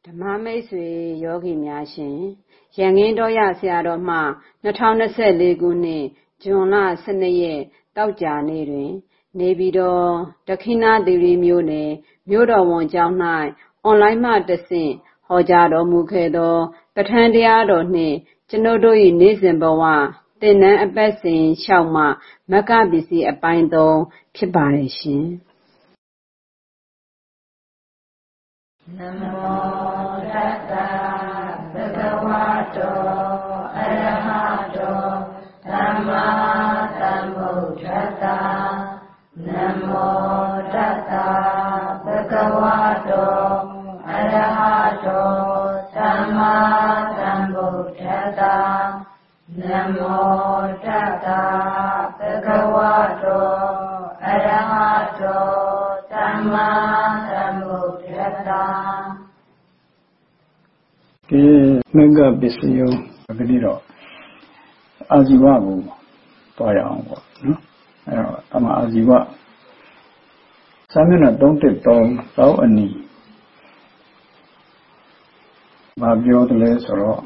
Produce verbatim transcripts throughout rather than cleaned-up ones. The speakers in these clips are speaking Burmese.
ဓမ္မမိတ်ဆွေယောဂီများရှင်ရန်ကင်းတော်ရဆရာတော်မှနှစ်ထောင်နှစ်ဆယ့်လေးခုနှစ်ဇွန်လဆယ့်နှစ်ရက်တောက်ကြနေ့တွင်နေပြည်တော်ဒက္ခိဏသီရိမြို့နယ်မြို့တော်ဝန်ကျောင်း၌အွန်လိုင်းမှတဆင့်ဟောကြားတော်မူခဲ့သောပဋ္ဌာန်းတရားတော်နှင့်ကျွန်ုပ်တို့၏နေ့စဉ်ဘဝသင်တန်းအပတ်စဉ်လျှောက်မှမဂ္ဂပစ္စည်းအပိုင်းသုံးဖြစ်ပါတယ်ရှင်နမောတတ္တဗုဒ္ဓဝါတောအရဟတောသမ္မာသမ္ဗုဒ္ဓတ္တနမောတတ္တဗုဒ္ဓဝါတောအရဟတောသမ္မာသမ္ဗုဒ္ဓတ္တနမောတတ္တဗုဒ္ဓဝါတောအရဟတောသမ္မာသမ္ဗုဒ္ဓတ္တဒီမဂ္ဂပစ္စယုကတိတော့အာဇီဝကိုတွားရအောင်ပေါ့နော်အဲတော့အမှအာဇီဝစာမျက်နှာသုံးတစ်သုံးသောအနီးဘာပြောတယ်လဲဆိုတော့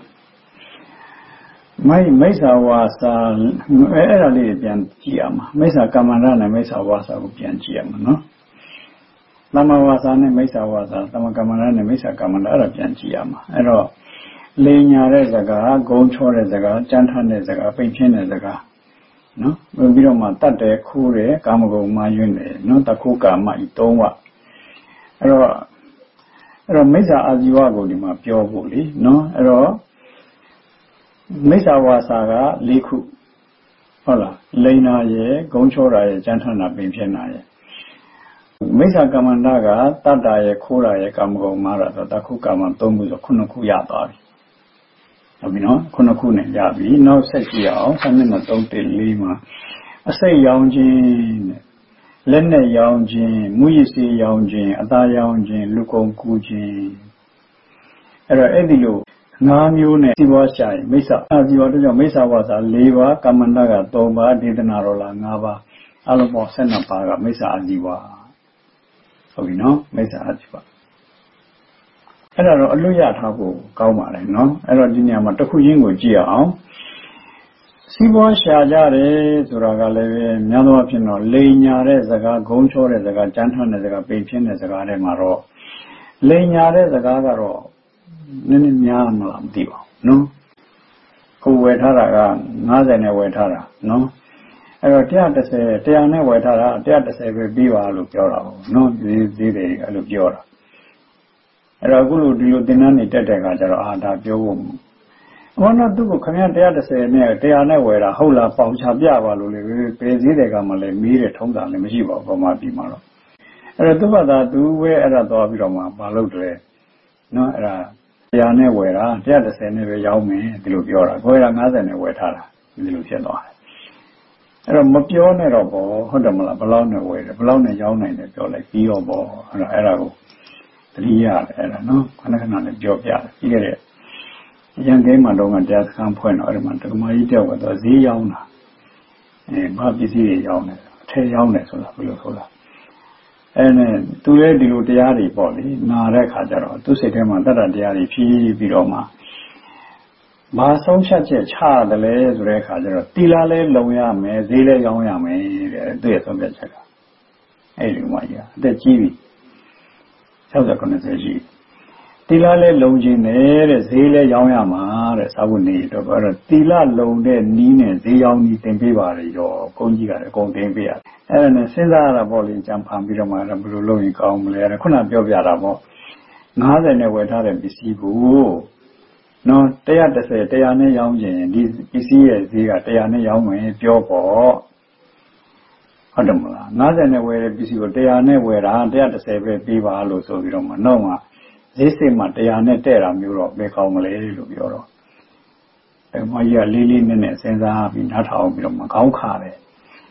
မိုက်မိစ္ဆာဝါစာအဲအဲ့ဒါလေးပြန်ကြည့်ရမှာမိစ္ဆာကမ္မန္တနဲ့မိစ္ဆာဝါစာကိုပြန်ကြည့်ရမှာနော်သမ္မာဝါစာနဲ့မိစ္ဆာဝါစာသမ္မာကမ္မန္တနဲ့မိစ္ဆာကမ္မန္တအဲ့ဒါပြန်ကြည့်ရမှာအဲ့တော့လိန်ညာတဲ့စကားဂုံချောတဲ့စကားကြမ်းထမ်းတဲ့စကားပိန်ဖြင်းတဲ့စကားနော်ပြီးတော့မှတတ်တယ်ခိုးတယ်ကာမဂုဏ်မာယွန်းတယ်နော်တခုကာမဤသုံးဝအဲ့တော့အဲ့တော့မိစ္ဆာအာဇီဝကိုဒီမှာပြောဖို့လीနော်အဲ့တော့မိစ္ဆာဝါစာက၄ခုဟုတ်လားလိန်နာရဲ့ဂုံချောတာရဲ့ကြမ်းထမ်းတာပိန်ဖြင်းတာရဲ့မိစ္ဆာကမ္မန္တကတတ္တာရဲ့ခိုးတာရဲ့ကာမဂုဏ်မာတာဆိုတခုကာမသုံးခုဆိုခုနှစ်ခုရသွားပြီဟုတ်ပြီနော်ခုနှစ်ခုနဲ့ရပြီနောက်ဆက်ကြည့်အောင်ဆမျက်နှာသုံးတစ်လေးမှာအစိတ်ရောင်ခြင်းတဲ့လက်နဲ့ရောင်ခြင်းမူရည်စေးရောင်ခြင်းအသားရောင်ခြင်းလူကုန်ကူးခြင်းအဲ့တော့အဲ့ဒီလိုငါးမျိုးနဲ့စီးပွားရှာရင်မိစ္ဆာအာဇီဝတို့ကြောင့်မိစ္ဆာဝါစာ၄ပါးကမ္မန္တက၃ပါးဒေသနာတော်လာ၅ပါးအလုံးပေါင်း၁၂ပါးကမိစ္ဆာအာဇီဝဟုတ်ပြီနော်မိစ္ဆာအာဇီဝအဲ့ဒါတော့အလွတ်ရထားဖို့ကောင်းပါတယ်နော်အဲ့တော့ဒီနေရာမှာတစ်ခုချင်းကိုကြည့်အောင်စီးပွားရှာကြတယ်ဆိုတာကလည်းပဲများသောအားဖြင့်တော့လိန်ညာတဲ့စကားဂုံချောတဲ့စကားကြမ်းထမ်းတဲ့စကားပိန်ဖြင်းတဲ့စကားတွေမှာတော့လိန်ညာတဲ့စကားကတော့နည်းနည်းများမလားမသိပါဘူးနော်ကိုဝယ်ထားတာက၅၀နဲ့ဝယ်ထားတာနော်အဲ့တော့၁၁၀ ၁၀၀နဲ့ဝယ်ထားတာ၁၁၀ပဲပြီးပါလို့ပြောတာပေါ့နော်ဒီသေးတယ်အဲ့လိုပြောတာအဲ့တော့အခုလိုဒီလိုသင်္นานနေတက်တဲ့အခါကျတော့အာဒါပြောဖို့ဘောနော်သူ့ကိုခင်ဗျား၁၁၀နဲ့၁၀၀နဲ့ဝယ်တာဟုတ်လားပေါင်ချပြပါလို့လေဘယ်သေးတယ်ကမှလည်းမေးတဲ့ထုံးစံလည်းမရှိပါဘူးဗမာပြည်မှာတော့အဲ့တော့သူ့ဘာသာသူဝဲအဲ့ဒါသွားပြီးတော့မှမလုပ်တယ်နော်အဲ့ဒါ၁၀၀နဲ့ဝယ်တာ၁၁၀နဲ့ပဲရောင်းမယ်ဒီလိုပြောတာကိုယ်က၅၀နဲ့ဝယ်ထားတာဒီလိုဖြစ်သွားတယ်အဲ့တော့မပြောနဲ့တော့ဘောဟုတ်တယ်မလားဘလောက်နဲ့ဝယ်တယ်ဘလောက်နဲ့ရောင်းနိုင်တယ်ပြောလိုက်ပြီးတော့ဘောအဲ့တော့အဲ့ဒါကိုတတိယအဲ့ဒါနော်ခဏခဏနဲ့ပြောပြတယ်ပြီးခဲ့တဲ့ရန်ကင်းမှာတော့တရားစခန်းဖွင့်တော့အဲ့ဒီမှာတက္ကမကြီးတယောက်ကတော့ဈေးရောင်းတာအဲဘာပစ္စည်းတွေရောင်းတယ်အထည်ရောင်းတယ်ဆိုတာဘယ်လိုဆိုတာအဲ့နဲ့သူလည်းဒီလိုတရားတွေပေါ့လေနာတဲ့ခါကျတော့သူစိတ်ထဲမှာတတ္တတရားတွေဖြည်းပြီးတော့မှဘာဆုံးဖြတ်ချက်ချရတယ်လဲဆိုတဲ့အခါကျတော့တီလာလဲလုံရမယ်ဈေးလဲရောင်းရမယ်တဲ့သူ့ရဲ့ဆုံးဖြတ်ချက်ကအဲ့ဒီမှာကြီးအသက်ကြီးပြီ၆၀ ၉၀ရှိတီလာလဲလုံခြင်းနဲ့တဲ့ဈေးလဲရောင်းရမှာတဲ့သာဝနေတော့အဲ့တော့တီလာလုံတဲ့နီးနဲ့ဈေးရောင်းနီးတင်ပေးပါလေရောကုန်းကြီးကလည်းအကုန်တင်ပေးရတယ်အဲ့ဒါနဲ့စဉ်းစားရတာပေါ့လေကြံဖန်ပြီးတော့မှဘယ်လိုလုပ်ရင်ကောင်းမလဲခုနပြောပြတာပေါ့၅၀နဲ့ဝယ်ထားတဲ့ပစ္စည်းကိုနော်၁၁၀ ၁၀၀နဲ့ရောင်းခြင်းဒီပစ္စည်းရဲ့ဈေးက၁၀၀နဲ့ရောင်းမယ်ပြောပေါ့ဟုတ်တယ်မလား၅၀နဲ့ဝယ်တဲ့ပစ္စည်းကို၁၀၀နဲ့ဝယ်တာ၁၁၀ပဲပေးပါလို့ဆိုပြီးတော့မှနောက်မှဈေးစိတ်မှာ၁၀၀နဲ့တဲ့တာမျိုးတော့ဘယ်ကောင်းမလဲလို့ပြောတော့အဲမကြီးကလေးလေးနက်နက်စဉ်းစားပြီးနားထောင်ပြီးတော့မှခေါင်းခါတယ်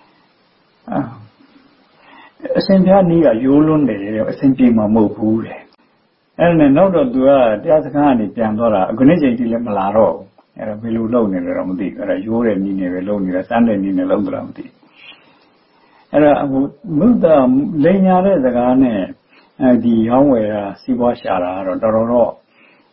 အရှင်ပြားနီးကရိုးလွန်းတယ်တဲ့အရှင်ပြေမှာမဟုတ်ဘူးတဲ့အဲ့နဲ့နောက်တော့သူကတရားစခန်းကနေပြန်သွားတာအခုနေ့ချိန်ထိလည်းမလာတော့ဘူးအဲ့ဒါဘယ်လိုလုပ်နေလဲတော့မသိဘူးအဲ့ဒါရိုးတဲ့နီးနေပဲလုပ်နေတာစမ်းတဲ့နီးနေလုံးသလားမသိဘူးအဲ့ဒါအခုမုဒ္ဒလိန်ညာတဲ့စကားနဲ့အဲဒီရောင်းဝယ်တာစီးပွားရှာတာကတော့တော်တော်တော့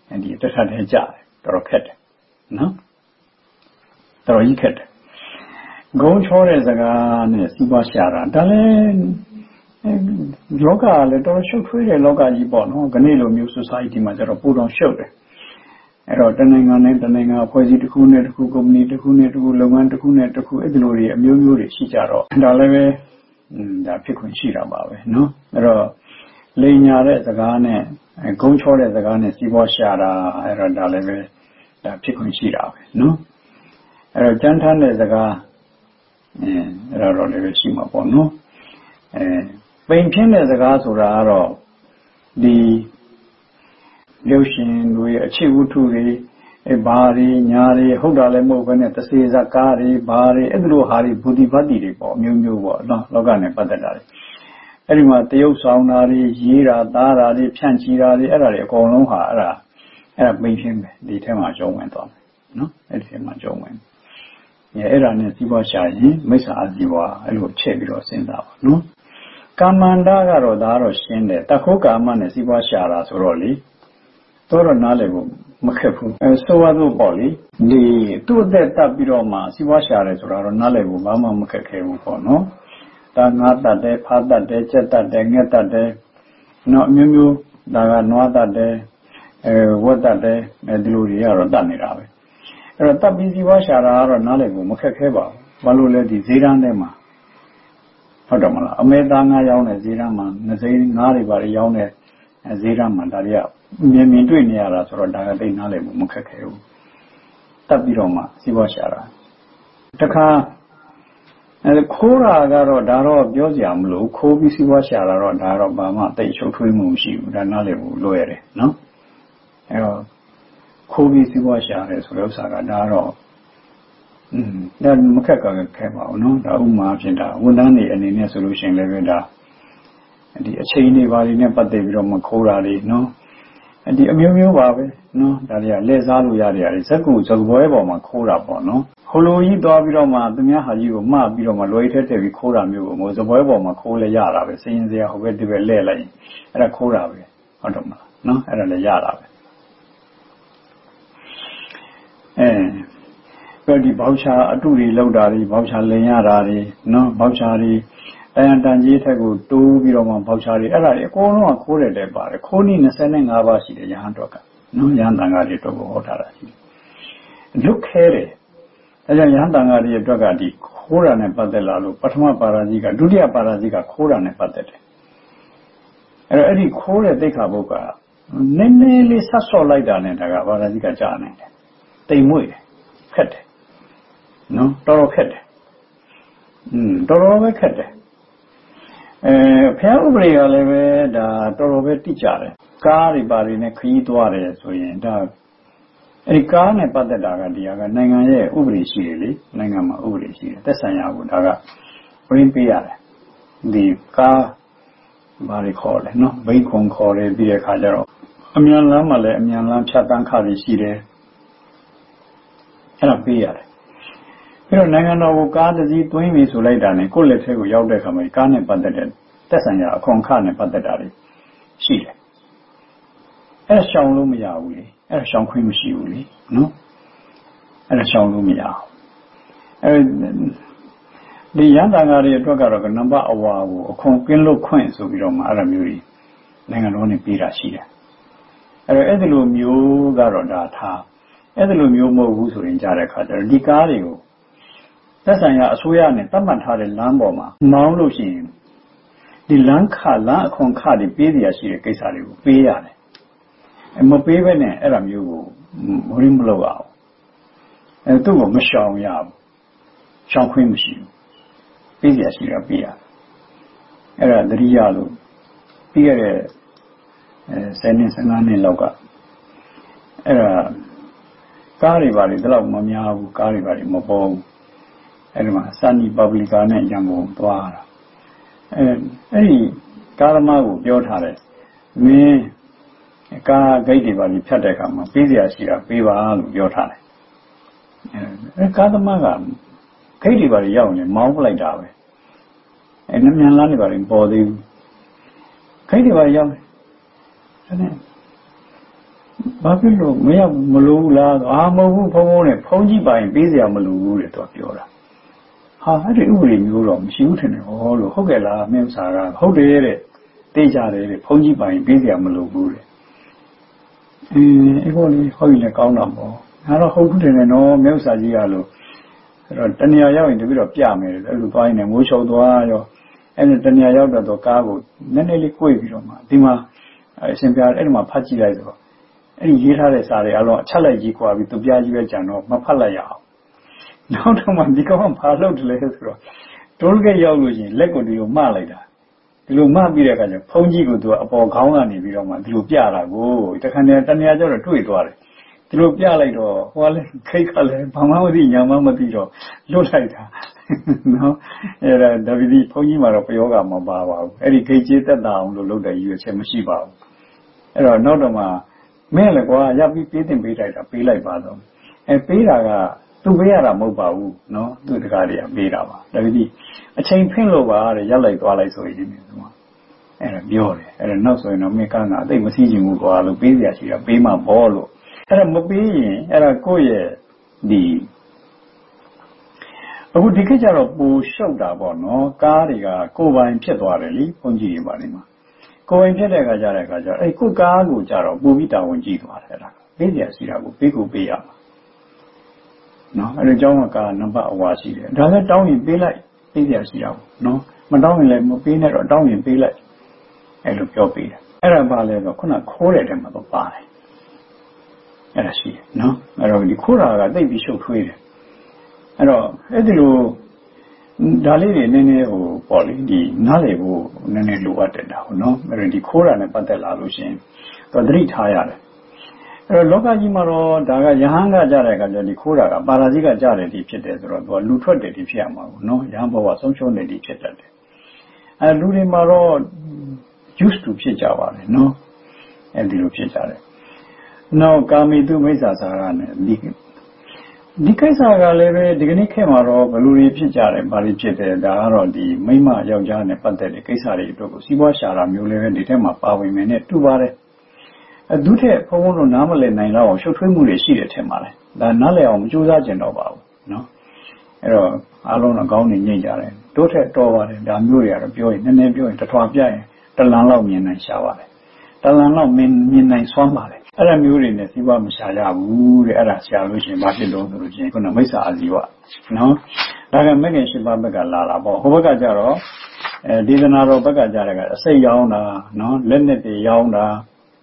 အဲဒီတစ်ထပ်ထဲကြတယ်တော်တော်ခက်တယ်နော်တော်တော်ကြီးခက်တယ်ဂုံချောတဲ့စကားနဲ့စီးပွားရှာတာဒါလည်းလောကလည်းတော်တော်ရှုပ်ထွေးတဲ့လောကကြီးပေါ့နော်ခဏလိုမျိုး society မှာကျတော့ပိုတော့ရှုပ်တယ်အဲ့တော့တနိုင်ငံနဲ့တနိုင်ငံအဖွဲ့အစည်းတစ်ခုနဲ့တစ်ခုကုမ္ပဏီတစ်ခုနဲ့တစ်ခုလုပ်ငန်းတစ်ခုနဲ့တစ်ခုအဲ့ဒီလိုတွေအမျိုးမျိုးတွေရှိကြတော့ဒါလည်းပဲဒါဖြစ်ခွင့်ရှိတာပါပဲနော်အဲ့တော့လိန်ညာတဲ့စကားနဲ့ဂုံချောတဲ့စကားနဲ့စီးပွားရှာတာအဲ့တော့ဒါလည်းပဲဒါဖြစ်ခွင့်ရှိတာပဲနော်အဲ့တော့ကြမ်းထမ်းတဲ့စကားအဲအဲ့တော့လည်းပဲရှိမှာပေါ့နော်အဲပိန်ဖြင်းတဲ့စကားဆိုတာကတော့ဒီရုပ်ရှင်တွေအခြေဝတ္ထုတွေအဲဘာတွေညာတွေဟုတ်တာလည်းမဟုတ်ဘဲနဲ့တစေစကားတွေဘာတွေအဲ့လိုဟာတွေဘူတိပတ္တိတွေပေါ့မျိုးမျိုးပေါ့နော်လောကနဲ့ပတ်သက်တာတွေအဲ့ဒီမှာတရုပ်ဆောင်တာတွေရေးတာသားတာတွေဖြန့်ချီတာတွေအဲ့ဒါတွေအကုန်လုံးဟာအဲ့ဒါအဲ့ဒါပိန်ဖြင်းပဲဒီထဲမှာကျုံဝင်သွားမယ်နော်အဲ့ဒီထဲမှာကျုံဝင်အဲအဲ့ဒါနဲ့စီးပွားရှာရင်မိစ္ဆာအစီပွားအဲ့လိုချက်ပြီးတော့စဉ်းစားပါနော်ကာမန္တကတော့ဒါတော့ရှင်းတယ်တခိုးကာမနဲ့စီးပွားရှာတာဆိုတော့လေတော့တော့နားလည်ဖို့မခက်ဘူးအဲဆိုရတော့ပေါ့လေဒီသူ့အသက်တက်ပြီးတော့မှစီးပွားရှာတယ်ဆိုတာတော့နားလည်ဖို့ဘာမှမခက်ခဲဘူးပေါ့နော်ဒါငါတတ်တယ်ဖားတတ်တယ်ကြက်တတ်တယ်ငှက်တတ်တယ်နော်အမျိုးမျိုးဒါကနွားတတ်တယ်အဲဝက်တတ်တယ်အဲဒီလိုတွေကတော့တတ်နေတာပဲအဲ့တော့တပ်ပြီးစီးပွားရှာတာကတော့နားလည်ဖို့မခက်ခဲပါဘူးဘာလို့လဲဒီဈေးတန်းထဲမှာဟုတ်တယ်မလားအမေသားငါရောင်းတဲ့ဈေးတန်းမှာငစိမ်းငါးတွေပါရောင်းတဲ့ဈေးတန်းမှာဒါတွေကမြင်မြင်တွေ့နေရတာဆိုတော့ဒါကသိနားလည်ဖို့မခက်ခဲဘူးတပ်ပြီးတော့မှစီးပွားရှာတာတခါအဲခိုးတာကတော့ဒါတော့ပြောစရာမလိုခိုးပြီးစီးပွားရှာတာတော့ဒါတော့ဘာမှသိရှုပ်ထွေးမှုမရှိဘူးဒါနားလည်ဖို့လွယ်ရတယ်နော်အဲတော့ခိုးပြီးစီးပွားရှာတယ်ဆိုတဲ့ဥစ္စာကဒါတော့อืมဒါမခက်ကြခဲပါဘူးနော်ဒါဥမာဖြစ်တာဝန်ထမ်းတွေအနေနဲ့ဆိုလို့ရှိရင်လည်းပဲဒါဒီအချိန်တွေဘာတွေနဲ့ပတ်သက်ပြီးတော့မခိုးတာတွေနော်ဒီအမျိုးမျိုးပါပဲနော်ဒါတွေကလက်စားလို့ရတဲ့ຢာတွေဇက်ကူဇက်ပွဲပေါ်မှာခိုးတာပေါ့နော်ဟိုလိုကြီးသွားပြီးတော့မှသူများဟာကြီးကိုမှားပြီးတော့မှလွယ်ထက်ထက်ပြီးခိုးတာမျိုးကိုမို့ဇက်ပွဲပေါ်မှာခိုးလဲရတာပဲစရင်စရာဟိုဘက်ဒီဘက်လဲလိုက်အဲ့ဒါခိုးတာပဲဟုတ်တယ်မလားနော်အဲ့ဒါလည်းရတာပဲအဲဒီဘောက်ချာအတုတွေလောက်တာတွေဘောက်ချာလင်ရတာတွေနော်ဘောက်ချာတွေတန်တန်ကြီးထက်ကိုတိုးပြီးတော့မှဘောက်ချာတွေအဲ့ဒါတွေအကုန်လုံးကခိုးတယ်တဲ့ပါတယ်ခိုးနည်း၂၅ပါးရှိတယ်ရဟန်းတော်ကနော်ရဟန်းတန်ဃာတွေတော့ဟောထားတာရှိတယ်လွတ်ခဲတယ်ဒါကြောင့်ရဟန်းတန်ဃာတွေအတွက်ကဒီခိုးတာနဲ့ပတ်သက်လာလို့ပထမပါရာဇိကဒုတိယပါရာဇိကခိုးတာနဲ့ပတ်သက်တယ်အဲ့တော့အဲ့ဒီခိုးတဲ့သိက္ခာပုဒ်ကနည်းနည်းလေးဆက်ဆော့လိုက်တာနဲ့ဒါကပါရာဇိကကြာနိုင်တယ်တိမ်မွေ့တယ်ခက်တယ်နော်တော်တော်ခက်တယ်อืมတော်တော်ပဲခက်တယ်အဲဖျားဥပဒေကလည်းပဲဒါတော်တော်ပဲတိကျတယ်ကားတွေပါတွေနဲ့ခရီးသွားတယ်ဆိုရင်ဒါအဲဒီကားနဲ့ပတ်သက်တာကဒီဟာကနိုင်ငံရဲ့ဥပဒေရှိတယ်လေနိုင်ငံမှာဥပဒေရှိတယ်သက်ဆိုင်ရာကဒါကပြင်ပေးရတယ်ဒီကားဘာတွေခေါ်လဲနော်ဘိန်းခွန်ခေါ်တယ်ပြီးတဲ့အခါကျတော့အမြန်လမ်းမှာလည်းအမြန်လမ်းဖြတ်တန်းခါတွေရှိတယ်အဲ့ဒါပေးရတယ်ပြီးတော့နိုင်ငံတော်ကိုကားတစ်စီးသွင်းပြီဆိုလိုက်တာနဲ့ကိုယ့်လက်ထဲကိုရောက်တဲ့အခါမှာကားနဲ့ပတ်သက်တဲ့သက်ဆိုင်ရာအခွန်အခနဲ့ပတ်သက်တာတွေရှိတယ်အဲ့ဒါရှောင်လို့မရဘူးလေအဲ့ဒါရှောင်ခွင့်မရှိဘူးလေနော်အဲ့ဒါရှောင်လို့မရဘူးအဲ့ဒီရန်တန်ဃာတွေအတွက်ကတော့ကနံပါတ်အဝါကိုအခွန်ကင်းလို့ခွင့်ဆိုပြီးတော့မှအဲ့ဒါမျိုးကြီးနိုင်ငံတော်နဲ့ပေးတာရှိတယ်အဲ့တော့အဲ့ဒီလိုမျိုးကတော့ဒါထားအဲ့ဒီလိုမျိုးမဟုတ်ဘူးဆိုရင်ကြားတဲ့အခါကျတော့ဒီကားတွေကိုသက်ဆိုင်ရာအစိုးရနဲ့သတ်မှတ်ထားတဲ့လမ်းပေါ်မှာမောင်းလို့ရှိရင်ဒီလမ်းခလမ်းအခွန်ခတွေပေးရရှိတဲ့ကိစ္စတွေကိုပေးရတယ်မပေးဘဲနဲ့အဲ့ဒါမျိုးကိုမရင်းမလို့အောင်အဲသူ့ကိုမရှောင်ရဘူးရှောင်ခွင့်မရှိဘူးပေးရရှိတာပေးရအဲ့ဒါတတိယလို့ပြီးရတဲ့အဲဆယ်နှစ်ဆယ်ငါးနှစ်လောက်ကအဲ့ဒါကားတွေပါလေဒီလောက်မများဘူးကားတွေပါလေမပေါ်ဘူးအဲ့ဒီမှာစနီပဘလီကာနဲ့ရန်ကုန်သွားတာအဲအဲ့ဒီကားသမားကိုပြောထားတယ်မင်းကားဂိတ်တွေပါလေဖြတ်တဲ့အခါမှာပေးစရာရှိတာပေးပါလို့ပြောထားတယ်အဲကားသမားကဂိတ်တွေပါလေရောက်နေမောင်းပလိုက်တာပဲအဲနမြန်လမ်းတွေပါလေပေါ်သေးဘူးဂိတ်တွေပါရောက်တယ်အဲ့ဘာဖြစ်လို့မရမလို့လားအာမဟုတ်ဘူးဘုံဘုံနဲ့ဖုံးကြည့်ပါရင်ပေးစရာမလိုဘူးတဲ့သူပြောတာဟာအဲ့ဒီဥပဒေမျိုးတော့မရှိဘူးထင်တယ်ဟောလို့ဟုတ်ကဲ့လားမင်းစာကဟုတ်တယ်တဲ့သိကြတယ်တဲ့ဖုံးကြည့်ပါရင်ပေးစရာမလိုဘူးတဲ့အင်းအဲ့ကိုလေဟောရင်လည်းကောင်းတာပေါ့ငါတော့ဟုတ်ဘူးထင်တယ်နော်မင်းစာကြီးကလို့အဲ့တော့တဏှာရောက်ရင်တပည့်တော့ပြမယ်လေအဲ့လိုသွားရင်လည်းမိုးချုပ်သွားရောအဲ့ဒါတဏှာရောက်တော့ကားကိုနည်းနည်းလေးကိုွေပြီးတော့မှဒီမှာအရှင်ပြအဲ့ဒီမှာဖတ်ကြည့်လိုက်ဆိုတော့အဲ့ဒီရေးထားတဲ့စာတွေအလုံးအချက်လိုက်ကြီးကွာပြီးသူပြကြီးပဲကြံတော့မဖတ်လိုက်ရအောင်နောက်တော့မှဒီကောင်ဘာလုပ်တယ်လဲဆိုတော့တိုးကက်ရောက်လို့ရှိရင်လက်ကိုဒီလိုမှလိုက်တာဒီလိုမှပြီးတဲ့အခါကျဖုံးကြီးကိုသူကအပေါ်ခေါင်းကနေပြီးတော့မှဒီလိုပြတာကိုတခါတည်းတဏှာကြောက်တော့တွေ့သွားတယ်ဒီလိုပြလိုက်တော့ဟိုကလည်းခိတ်ခါလည်းဘာမှမသိညာမှမသိတော့လွတ်လိုက်တာနော်အဲ့ဒါဒါဗီဒီဘုန်းကြီးမှာတော့ပယောဂမပါပါဘူးအဲ့ဒီခိတ်ကျေးသက်တာအောင်လို့လုပ်တဲ့ရည်ရွယ်ချက်မရှိပါဘူးအဲ့တော့နောက်တော့မှမင်းလည်းကွာရပ်ပြီးပေးတင်ပေးလိုက်တာပေးလိုက်ပါတော့အဲပေးတာကသူပေးရတာမဟုတ်ပါဘူးနော်သူတကားတွေကပေးတာပါဒါဗီဒီအချိန်ဖင့်လို့ပါတဲ့ရပ်လိုက်သွားလိုက်ဆိုရင်ဒီမှာအဲ့ဒါပြောတယ်အဲ့ဒါနောက်ဆိုရင်တော့မင်းကန်းကအသိမစည်းချင်ဘူးကွာလို့ပေးစရာရှိတာပေးမှဘောလို့အဲ့ဒါမပေးရင်အဲ့ဒါကိုယ့်ရဲ့ဒီအခုဒီခေတ်ကျတော့ပူရှုပ်တာပေါ့နော်ကားတွေကကိုယ်ပိုင်ဖြစ်သွားတယ်လीဘုန်းကြီးတွေပါနေမှာကိုယ်ပိုင်ဖြစ်တဲ့အခါကျတဲ့အခါကျအဲ့ကိုယ်ကားကိုကြတော့ပူပြီးတာဝန်ကြီးသွားတယ်အဲ့ဒါပေးစရာရှိတာကိုပေးကိုပေးရမှာနော်အဲ့ဒီเจ้าကကားနံပါတ်အဝါရှိတယ်ဒါလည်းတောင်းရင်ပေးလိုက်ပေးစရာရှိတာပေါ့နော်မတောင်းရင်လည်းမပေးနဲ့တော့တောင်းရင်ပေးလိုက်အဲ့လိုပြောပေးတယ်အဲ့ဒါပါလဲတော့ခုနခိုးတဲ့တဲမှာတော့ပါတယ်အဲ့ဒါရှိတယ်နော်အဲ့တော့ဒီခိုးတာကတိတ်ပြီးရှုပ်ထွေးတယ်အဲ့တော့အဲ့ဒီလိုဒါလေးတွေနည်းနည်းဟိုပေါ့လေဒီနားလေဖို့နည်းနည်းလိုအပ်တယ်တာဟုတ်နော်အဲ့ဒါဒီခိုးတာနဲ့ပတ်သက်လာလို့ရှိရင်သူသတိထားရတယ်အဲ့တော့လောကကြီးမှာတော့ဒါကယဟန်ကကြတဲ့အခါကျဒီခိုးတာကပါရာဇိကကြတဲ့ဒီဖြစ်တယ်ဆိုတော့သူကလူထွက်တယ်ဒီဖြစ်ရမှာပေါ့နော်ယဟန်ဘဝဆုံးရှုံးတယ်ဒီဖြစ်တတ်တယ်အဲ့လူတွေမှာတော့ used to ဖြစ်ကြပါတယ်နော်အဲ့ဒီလိုဖြစ်ကြတယ်နောက်ကာမိတုမိစ္ဆာစာရနဲ့ဒီဒီကိစ္စကလည်းပဲဒီကနေ့ခေတ်မှာတော့ဘယ်လိုတွေဖြစ်ကြတယ်ဘာတွေဖြစ်တယ်ဒါကတော့ဒီမိမယောက်ျားနဲ့ပတ်သက်တဲ့ကိစ္စတွေအတွက်ကိုစီးပွားရှာတာမျိုးလည်းပဲဒီထဲမှာပါဝင်နေနဲ့တူပါတယ်အဒုထက်ဘုံဘုံတို့နားမလည်နိုင်တော့ရှုပ်ထွေးမှုတွေရှိတယ်ထင်ပါတယ်ဒါနားလည်အောင်မကြိုးစားကြင်တော့ပါဘူးနော်အဲ့တော့အားလုံးအကောင်းနေညိတ်ကြတယ်တို့ထက်တော်ပါတယ်ဒါမျိုးတွေကတော့ပြောရင်နည်းနည်းပြောရင်တထွာပြရင်တလန်လောက်မြင်နိုင်ရှာပါတယ်တလန်လောက်မြင်မြင်နိုင်စွမ်းပါတယ်အဲ့ဒါမျိုးတွေနဲ့စီးပွားမရှာရဘူးတဲ့အဲ့ဒါရှာလို့ရှိရင်ဘာဖြစ်လို့ဆိုလို့ရှိရင်ခုနမိစ္ဆာအာဇီဝနော်ဒါကမဂ္ဂင်၈ပါးဘက်ကလာတာပေါ့ဟိုဘက်ကကြတော့အဲဒေသနာတော်ဘက်ကကြတဲ့ကအစိတ်ရောင်းတာနော်လက်နဲ့တွေရောင်းတာ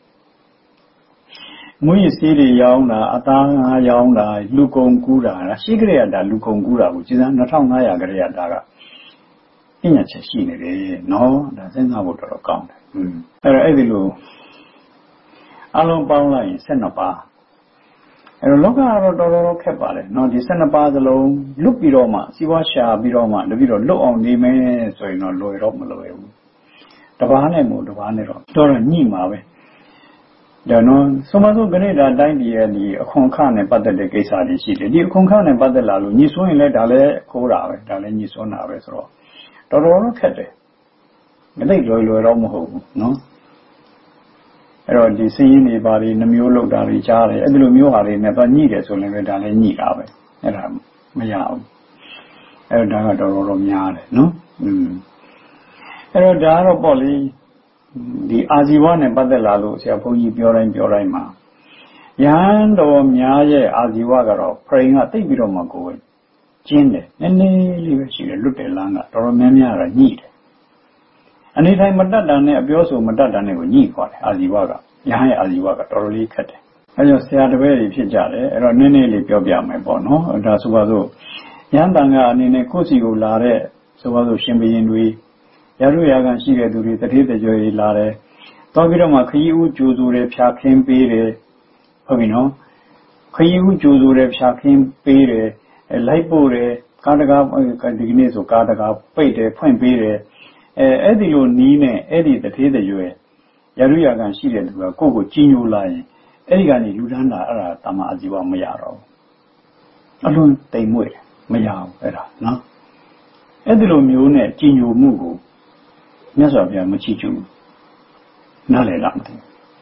မွေးစီးတွေရောင်းတာအသားငါးရောင်းတာလူကုန်ကူးတာရှိကြရတာလူကုန်ကူးတာကိုကျန်နှစ်ထောင်ငါးရာကြရတာကပညာချက်ရှိနေတယ်နော်ဒါစဉ်းစားဖို့တော်တော်ကောင်းတယ်อืมအဲ့တော့အဲ့ဒီလိုအလုံးပေါင်းလိုက်ရင်၁၂ပါးအဲ့တော့လောကကတော့တော်တော်ခက်ပါလေနော်ဒီ၁၂ပါးစလုံးလွတ်ပြီးတော့မှစီးပွားရှာပြီးတော့မှတပြီးတော့လွတ်အောင်နေမယ်ဆိုရင်တော့လွယ်တော့မလွယ်ဘူးတပားနဲ့မို့တပားနဲ့တော့တော်တော်ညှိမှာပဲဒါနော်ဆိုမှဆိုကနေဒါတိုင်းပြည်ရဲ့ဒီအခွန်အခနဲ့ပတ်သက်တဲ့ကိစ္စတွေရှိတယ်ဒီအခွန်အခနဲ့ပတ်သက်လာလို့ညှိစွန်းရင်လည်းဒါလည်းခိုးတာပဲဒါလည်းညှိစွန်းတာပဲဆိုတော့တော်တော်ခက်တယ်မသိလွယ်လွယ်တော့မဟုတ်ဘူးနော်အဲ့တော့ဒီစီးရင်တွေပါတွေနှမျိုးလောက်တာတွေကြားတယ်အဲ့ဒီလိုမျိုးဟာတွေနဲ့တော့ညှိတယ်ဆိုရင်လည်းဒါလည်းညှိတာပဲအဲ့ဒါမရဘူးအဲ့တော့ဒါကတော်တော်တော့များတယ်နော်อืมအဲ့တော့ဒါကတော့ပေါ့လေဒီအာဇီဝနဲ့ပတ်သက်လာလို့ဆရာဘုန်းကြီးပြောတိုင်းပြောတိုင်းမှာယဟန်တော်များရဲ့အာဇီဝကတော့ဖရိန်ကတိတ်ပြီးတော့မှကိုယ်ကျင်းတယ်နည်းနည်းလေးပဲရှိတယ်လွတ်တယ်လမ်းကတော်တော်များများကညှိတယ်အနေတိုင်းမတတ်တာနဲ့အပြောဆိုမတတ်တာနဲ့ကိုညှိသွားတယ်အာဇီဝကယဟန်ရဲ့အာဇီဝကတော်တော်လေးခက်တယ်အဲကြောင့်ဆရာတပည့်တွေဖြစ်ကြတယ်အဲ့တော့နည်းနည်းလေးပြောပြမယ်ပေါ့နော်ဒါဆိုပါစို့ယဟန်တန်ကအနေနဲ့ကိုယ့်စီကိုလာတဲ့ဆိုပါစို့ရှင်ဘရင်တွေရရုရာခံရှိတဲ့သူတွေတတိတကြွေလာတယ်တော့ပြီးတော့မှခရီးဦးကြိုးဆိုတယ်ဖြာခင်းပေးတယ်ဟုတ်ပြီနော်ခရီးဦးကြိုးဆိုတယ်ဖြာခင်းပေးတယ်လိုက်ပို့တယ်ကားတကားဒီကနေ့ဆိုကားတကားပိတ်တယ်ဖွင့်ပေးတယ်အဲအဲ့ဒီလိုနီးနဲ့အဲ့ဒီတထေးတရွယ်ရရုရာခံရှိတဲ့သူကကိုယ့်ကိုကြီးညိုလာရင်အဲ့ဒီကနေလူဒန်းတာအဲ့ဒါတမအဇီဝမရတော့ဘူးအလွန်တိမ်မွေ့တယ်မရဘူးအဲ့ဒါနော်အဲ့ဒီလိုမျိုးနဲ့ကြီးညိုမှုကိုမြတ်စွာဘုရားမချီးကျူးနားလည်လားမသိဘူး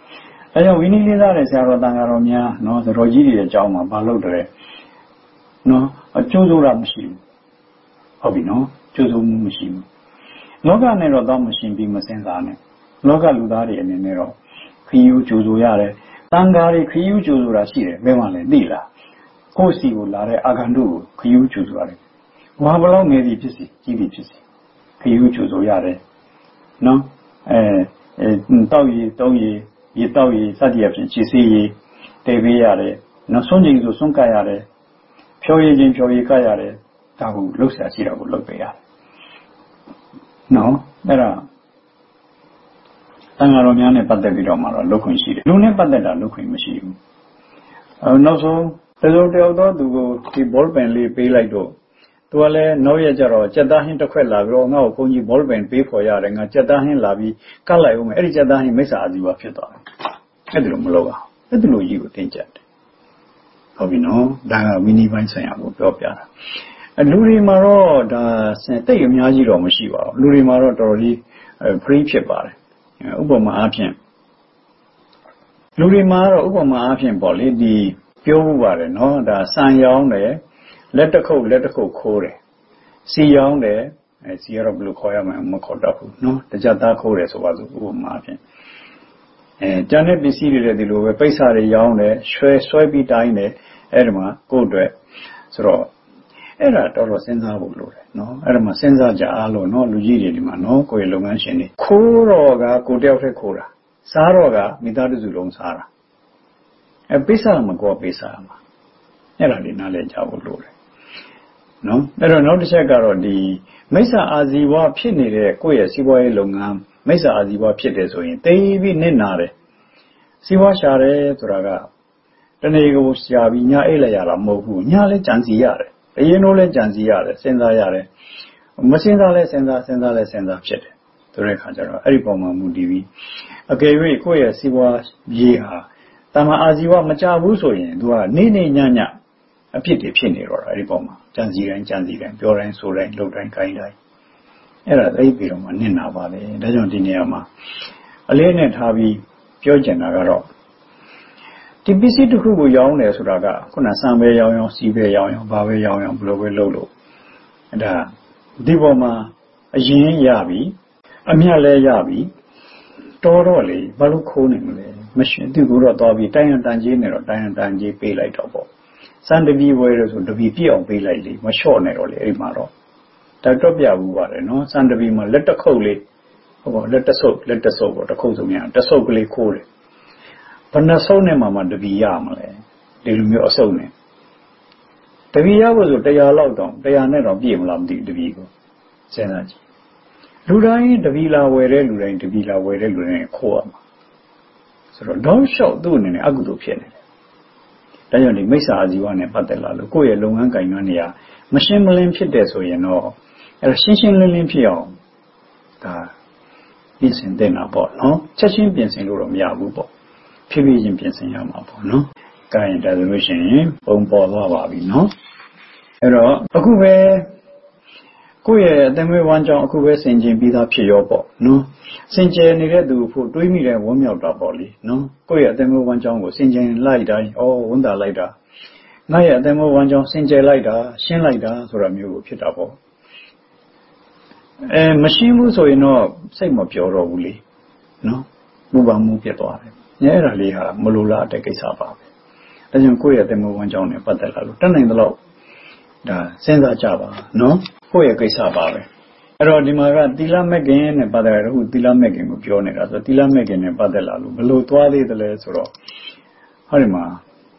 ဒါကြောင့်ဝိနည်းလေးစားတဲ့ဆရာတော်တန်ဃာတော်များနော်သတော်ကြီးတွေအကြောင်းမှာမလုပ်တယ်နော်အကျိုးစိုးတာမရှိဘူးဟုတ်ပြီနော်ကျိုးစိုးမှုမရှိဘူးလောကနဲ့တော့တော့မရှင်ပြီးမစင်စားနဲ့လောကလူသားတွေအနေနဲ့တော့ခရီးယူကျိုးစိုးရတယ်တန်ဃာတွေခရီးယူကျိုးဆိုတာရှိတယ်ဘယ်မှလဲသိလားကိုယ်စီကိုလာတဲ့အာဂန္တုကိုခရီးယူကျိုးဆိုရတယ်ဘာဘလောက်ငယ်သည်ဖြစ်စီကြီးသည်ဖြစ်စီခရီးယူကျိုးဆိုရတယ်နော်အဲတောက်ရည်တုံးရည်ရေတောက်ရည်စသည်အဖြစ်ခြေစေးရည်တေပေးရတယ်နောက်ဆုံးချိန်ဆိုဆုံးကရတယ်ဖြောရည်ချင်းဖြောရည်ကရတယ်ဒါကိုလှုပ်ရှားရှိတာကိုလှုပ်ပေးရတယ်နော်အဲ့ဒါတန်ဃာတော်များနဲ့ပတ်သက်ပြီးတော့မှတော့လှုပ်ခွင့်ရှိတယ်လူနဲ့ပတ်သက်တာလှုပ်ခွင့်မရှိဘူးအဲနောက်ဆုံးတစုံတယောက်တော့သူကိုဒီ ball pen လေးပေးလိုက်တော့သူကလည်းနောက်ရကြတော့ကြက်သားဟင်းတစ်ခွက်လာပြီးတော့ငါ့ကိုဘုန်းကြီး ball pen ပေးဖို့ရတယ်ငါကြက်သားဟင်းလာပြီးကတ်လိုက်ဦးမယ်အဲ့ဒီကြက်သားဟင်းမိစ္ဆာအာဇီဝဖြစ်သွားတယ်အဲ့ဒါလိုမလုပ်အောင်အဲ့ဒါလိုကြီးကိုတင်ကြတယ်ဟုတ်ပြီနော်ဒါကမီနီပိုင်းဆိုင်ရာကိုပြောပြတာအလူတွေမှာတော့ဒါတိတ်အများကြီးတော့မရှိပါဘူးလူတွေမှာတော့တော်တော်လေး free ဖြစ်ပါတယ်ဥပမာအားဖြင့်လူတွေမှာတော့ဥပမာအားဖြင့်ပေါ့လေဒီပြောဖို့ပါတယ်နော်ဒါစံရောင်းတယ်လက်တစ်ခုပ်လက်တစ်ခုပ်ခိုးတယ်စီရောင်းတယ်အဲစီရောဘယ်လိုခေါ်ရမလဲမခေါ်တော့ဘူးနော်တကြသားခိုးတယ်ဆိုပါစို့ဥပမာအားဖြင့်အဲကျန်တဲ့ပစ္စည်းတွေလည်းဒီလိုပဲပိတ်စာတွေရောင်းတယ်ရွှဲဆွဲပြီးတိုင်းတယ်အဲ့ဒီမှာကိုယ့်အတွက်ဆိုတော့အဲ့ဒါတော်တော်စဉ်းစားဖို့လိုတယ်နော်အဲ့ဒါမှစဉ်းစားကြအားလို့နော်လူကြီးတွေဒီမှာနော်ကိုယ့်ရဲ့လုပ်ငန်းရှင်တွေခိုးတော့ကကိုတယောက်တည်းခိုးတာစားတော့ကမိသားစုလုံးစားတာအဲပိစာမကောပိစာမှာအဲ့ဒါလေးနားလည်ကြဖို့လိုတယ်နော်အဲ့တော့နောက်တစ်ချက်ကတော့ဒီမိစ္ဆာအာဇီဝဖြစ်နေတဲ့ကိုယ့်ရဲ့စီးပွားရေးလုပ်ငန်းမိစ္ဆာအာဇီဝဖြစ်တယ်ဆိုရင်တိတ်ပြီးနစ်နာတယ်စီးပွားရှာတယ်ဆိုတာကတနေ့ကိုရှာပြီးညအိတ်လိုက်ရတာမဟုတ်ဘူးညလည်းကြံစီရတယ်အရင်တော့လည်းကြံစီရတယ်စဉ်းစားရတယ်မစဉ်းစားလဲစဉ်းစားစဉ်းစားလဲစဉ်းစားဖြစ်တယ်ဆိုတဲ့အခါကျတော့အဲ့ဒီပုံမှန်မူတည်ပြီးအကယ်၍ကိုယ့်ရဲ့စီးပွားရေးဟာတမ္မာအာဇီဝမကြဘူးဆိုရင်သူကနေ့နေ့ညညအဖြစ်တွေဖြစ်နေတော့တာအဲ့ဒီပုံမှာကြံစီတိုင်းကြံစီတိုင်းပြောတိုင်းဆိုတိုင်းလုပ်တိုင်းခိုင်းတိုင်းအဲ့ဒါသိပြီးတော့မှနစ်နာပါလေဒါကြောင့်ဒီနေရာမှာအလေးနဲ့ထားပြီးပြောချင်တာကတော့ဒီပစ္စည်းတစ်ခုကိုရောင်းတယ်ဆိုတာကခုနစံပဲရောင်းရောင်းစီးပဲရောင်းရောင်းဘာပဲရောင်းရောင်းဘယ်လိုပဲလုပ်လို့အဲ့ဒါဒီပေါ်မှာအရင်ရပြီအမြတ်လည်းရပြီတော်တော့လေဘာလို့ခိုးနေမလဲမရှင်သူကတော့သွားပြီးတိုင်းရန်တန်ကြီးနေတော့တိုင်းရန်တန်ကြီးပေးလိုက်တော့ပေါ့စံတပီဝဲလို့ဆိုတပီပြည့်အောင်ပေးလိုက်လေမလျှော့နဲ့တော့လေအဲ့ဒီမှာတော့ဒါတော့ပြဘူးပါတယ်နော်စံတပီမှာလက်တစ်ခုပ်လေးဟောလက်တစ်ဆုပ်လက်တစ်ဆုပ်ပေါ့တစ်ခုပ်ဆိုမြန်တစ်ဆုပ်ကလေးခိုးတယ်ဘယ်နှဆုပ်နဲ့မှမှတပီရမလဲဒီလိုမျိုးအဆုပ်နဲ့တပီရဖို့ဆိုတရားလောက်တော့တရားနဲ့တော့ပြည့်မလားမသိဘူးတပီကိုစဉ်းစားကြည့်လူတိုင်းတပီလာဝယ်တဲ့လူတိုင်းတပီလာဝယ်တဲ့လူတိုင်းခိုးရမှာဆိုတော့တော့လျှောက်သူ့အနေနဲ့အကုသိုလ်ဖြစ်နေတယ်ဒါကြောင့်ဒီမိစ္ဆာအာဇီဝနဲ့ပတ်သက်လာလို့ကိုယ့်ရဲ့လုပ်ငန်းကိုင်ငန်းတွေကမရှင်းမလင်းဖြစ်တဲ့ဆိုရင်တော့အဲ့ဒါရှင်းရှင်းလင်းလင်းဖြစ်အောင်ဒါပြင်ဆင်တဲ့နာပေါ့နော်ချက်ချင်းပြင်ဆင်လို့တော့မရဘူးပေါ့ဖြည်းဖြည်းချင်းပြင်ဆင်ရမှာပေါ့နော်။ကိုင်ဒါဆိုလို့ရှိရင်ပုံပေါ်သွားပါပြီနော်။အဲ့တော့အခုပဲကိုယ့်ရဲ့အသက်မွေးဝမ်းကြောင်းအခုပဲဆင်ခြင်ပြီးသားဖြစ်ရောပေါ့နော်။ဆင်ခြင်နေတဲ့သူဖို့တွေးမိတဲ့ဝမ်းမြောက်တာပေါ့လေနော်။ကိုယ့်ရဲ့အသက်မွေးဝမ်းကြောင်းကိုဆင်ခြင်လိုက်တိုင်းဩဝမ်းသာလိုက်တာငါရဲ့အသက်မွေးဝမ်းကြောင်းဆင်ခြင်လိုက်တာရှင်းလိုက်တာဆိုတာမျိုးကိုဖြစ်တာပေါ့။အဲမရှင်းဘူးဆိုရင်တော့စိတ်မပျော်တော့ဘူးလေနော်။ဘူပါမှုပြတ်သွားတယ်။အဲ့ဒါလေးဟာမလိုလားတဲ့ကိစ္စပါပဲ။ဒါကြောင့်ကိုယ့်ရဲ့အသက်မွေးဝမ်းကြောင်းနဲ့ပတ်သက်လာလို့တတ်နိုင်သလောက်ဒါစဉ်းစားကြပါနော်။ကိုယ့်ရဲ့ကိစ္စပါပဲအဲ့တော့ဒီမှာကသီလမဲ့ခင်နဲ့ပတ်သက်ရတော့သီလမဲ့ခင်ကိုပြောနေတာဆိုသီလမဲ့ခင်နဲ့ပတ်သက်လာလို့ဘယ်လိုသွားသေးတယ်လဲဆိုတော့ဟောဒီမှာ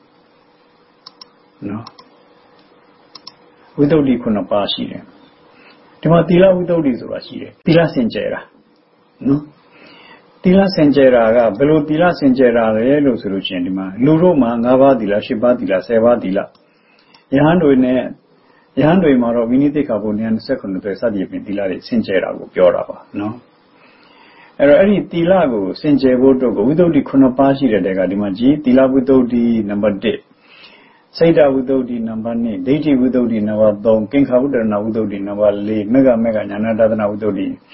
နော်ဝိသုဒ္ဓိခုနှစ်ပါးရှိတယ်ဒီမှာသီလဝိသုဒ္ဓိဆိုတာရှိတယ်သီလစင်ကြယ်တာနော်သီလစင်ကြယ်တာကဘယ်လိုသီလစင်ကြယ်တာလဲလို့ဆိုလို့ရှိရင်ဒီမှာလူတို့မှာ၅ပါးသီလ၈ပါးသီလ၁၀ပါးသီလယဟန်တွေနဲ့ယဟန်တွေမှာတော့ဝိနည်းသိက္ခာပုဒ်၂၂၇တွဲစသည်ဖြင့်သီလတွေစင်ကြယ်တာကိုပြောတာပါနော်အဲ့တော့အဲ့ဒီသီလကိုစင်ကြယ်ဖို့အတွက်ကိုဝိသုဒ္ဓိခုနှစ်ပါးရှိတဲ့တဲကဒီမှာကြည်သီလဝိသုဒ္ဓိနံပါတ်၁စိတ်တဝိသုဒ္ဓိနံပါတ်၂ဒိဋ္ဌိဝိသုဒ္ဓိနံပါတ်၃ကိဉ္ခာဝိတ္တရဏဝိသုဒ္ဓိနံပါတ်၄မေဃမေဃညာဏတဒနာဝိသုဒ္ဓိ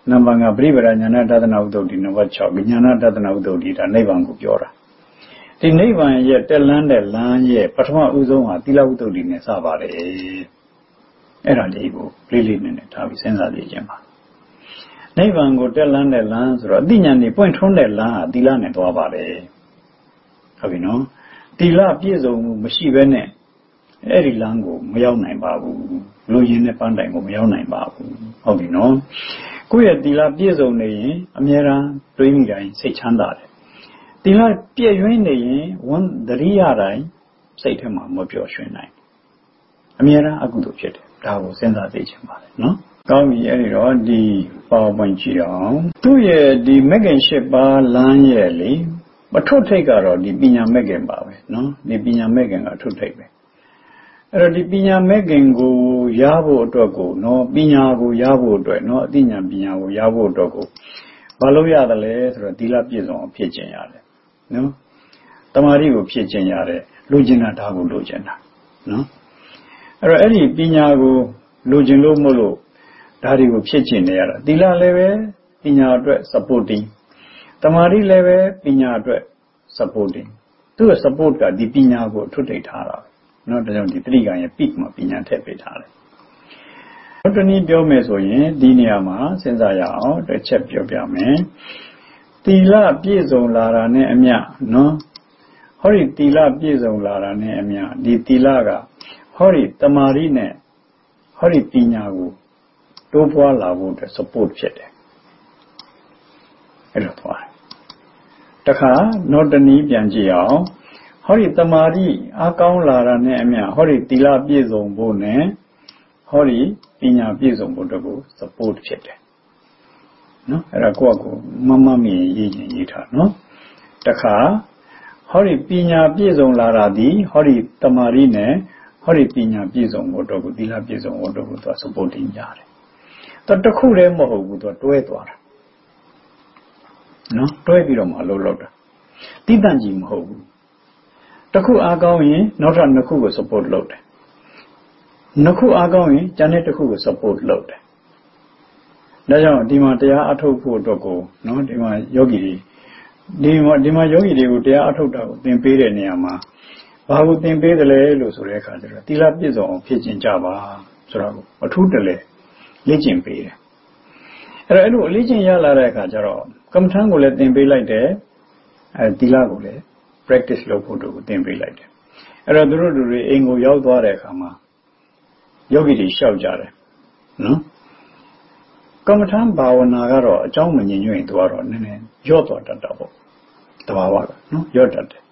နံပါတ်၅ပရိပဒဉာဏတဒနာဥဒ္ဒတိနံပါတ်၆ဉာဏတဒနာဥဒ္ဒတိဒါနိဗ္ဗာန်ကိုပြောတာဒီနိဗ္ဗာန်ရဲ့တက်လန်းတဲ့လမ်းရဲ့ပထမဦးဆုံးဟာသီလဥဒ္ဒတိနဲ့စပါတယ်အဲ့ဒါလေးကိုလေးလေးနဲ့ထားပြီးစဉ်းစားကြည့်ခြင်းပါနိဗ္ဗာန်ကိုတက်လန်းတဲ့လမ်းဆိုတော့အသိဉာဏ်นี่ပွင့်ထွန်းတဲ့လမ်းဟာသီလနဲ့တွားပါတယ်ဟုတ်ပြီနော်သီလပြည့်စုံမှုမရှိဘဲနဲ့အဲ့ဒီလမ်းကိုမရောက်နိုင်ပါဘူးလူရင်းနဲ့ပန်းတိုင်ကိုမရောက်နိုင်ပါဘူးဟုတ်ပြီနော်ကိုယ့်ရဲ့သီလပြည့်စုံနေရင်အမြဲတမ်းတွေးမိတိုင်းစိတ်ချမ်းသာတယ်သီလပြည့်ရွှင်နေရင်ဝန်တရိယတိုင်းစိတ်ထဲမှာမပျော်ရွှင်နိုင်အမြဲတမ်းအကုသိုလ်ဖြစ်တယ်ဒါကိုစဉ်းစားသိချင်ပါတယ်နော်ကောင်းပြီအဲ့ဒီတော့ဒီပါဝပွင့်ကြည့်အောင်သူ့ရဲ့ဒီမဂ္ဂင်၈ပါးလမ်းရဲ့လေပထုထိတ်ကတော့ဒီပညာမဂ္ဂင်ပါပဲနော်ဒီပညာမဂ္ဂင်ကအထုထိတ်ပဲအဲ့တော့ဒီပညာမဂ္ဂင်ကိုရဖို့အတွက်ကိုနော်ပညာကိုရဖို့အတွက်နော်အသိဉာဏ်ပညာကိုရဖို့အတွက်ကိုဘာလို့ရတယ်လဲဆိုတော့သီလပြည့်စုံအောင်ဖြစ်ခြင်းရတယ်နော်တမာရီကိုဖြစ်ခြင်းရတယ်လိုချင်တာဒါကိုလိုချင်တာနော်အဲ့တော့အဲ့ဒီပညာကိုလိုချင်လို့မလို့ဒါတွေကိုဖြစ်ခြင်းနေရတာသီလလည်းပဲပညာအတွက် supporting တမာရီလည်းပဲပညာအတွက် supporting သူ့ရဲ့ support ကဒီပညာကိုထွတ်ထိပ်ထားတာနော်ဒါကြောင့်ဒီတတိကံရဲ့ peak မှာပညာထည့်ပေးထားတယ်နောက်တစ်နည်းပြောမယ်ဆိုရင်ဒီနေရာမှာစဉ်းစားရအောင်တစ်ချက်ပြောပြမယ်သီလပြည့်စုံလာတာနဲ့အမျှနော်ဟောဒီသီလပြည့်စုံလာတာနဲ့အမျှဒီသီလကဟောဒီတမာရီနဲ့ဟောဒီပညာကိုတိုးပွားလာဖို့အတွက် support ဖြစ်တယ်အဲ့လိုသွားတယ်တခါနောက်တစ်နည်းပြန်ကြည့်အောင်ဟောဒီတမာရီအကောင်းလာတာနဲ့အမျှဟောဒီသီလပြည့်စုံဖို့နဲ့ဟောဒီပညာပြည့်စုံဖို့တို့ကို support ဖြစ်တယ်နော်အဲ့ဒါကိုယ့်အကိုမမမီရေးရင်ရေးထားနော်တခါဟောဒီပညာပြည့်စုံလာတာဒီဟောဒီတမာရီနဲ့ဟောဒီပညာပြည့်စုံဖို့တို့ကိုသီလပြည့်စုံဖို့တို့ကိုသူ supporting ရတယ်တော့တစ်ခုတည်းမဟုတ်ဘူးသူတွဲသွားတာနော်တွဲပြီးတော့မှလှုပ်လှုပ်တာတိတန့်ကြီးမဟုတ်ဘူးတစ်ခုအားကောင်းရင်နောက်ထပ်နှစ်ခုကို support လုပ်တယ်နှစ်ခုအားကောင်းရင်ကျန်တဲ့တစ်ခုကို support လုပ်တယ်ဒါကြောင့်ဒီမှာတရားအထုတ်ဖို့အတွက်ကိုနော်ဒီမှာယောဂီတွေဒီမှာဒီမှာယောဂီတွေကိုတရားအထုတ်တာကိုသင်ပေးတဲ့နေရာမှာဘာကိုသင်ပေးတယ်လဲလို့ဆိုတဲ့အခါကျတော့သီလပြည့်စုံအောင်ဖြစ်ခြင်းကြပါဆိုတော့အထူးတလဲလေ့ကျင့်ပေးတယ်အဲ့တော့အဲ့လိုလေ့ကျင့်ရလာတဲ့အခါကျတော့ကမ္မထမ်းကိုလည်းသင်ပေးလိုက်တယ်အဲသီလကိုလည်း practice လုပ်ဖို့တို့ကိုသင်ပေးလိုက်တယ်အဲ့တော့သူတို့တွေအိမ်ကိုရောက်သွားတဲ့အခါမှာယောဂီတွေလျှောက်ကြတယ်နော်ကမ္မထမ်းဘာဝနာကတော့အကြောင်းမငြိမ်ညွတ်ရင်သူကတော့နည်းနည်းရော့သွားတတ်တာပေါ့တဘာဝကနော်ရော့တတ်တယ်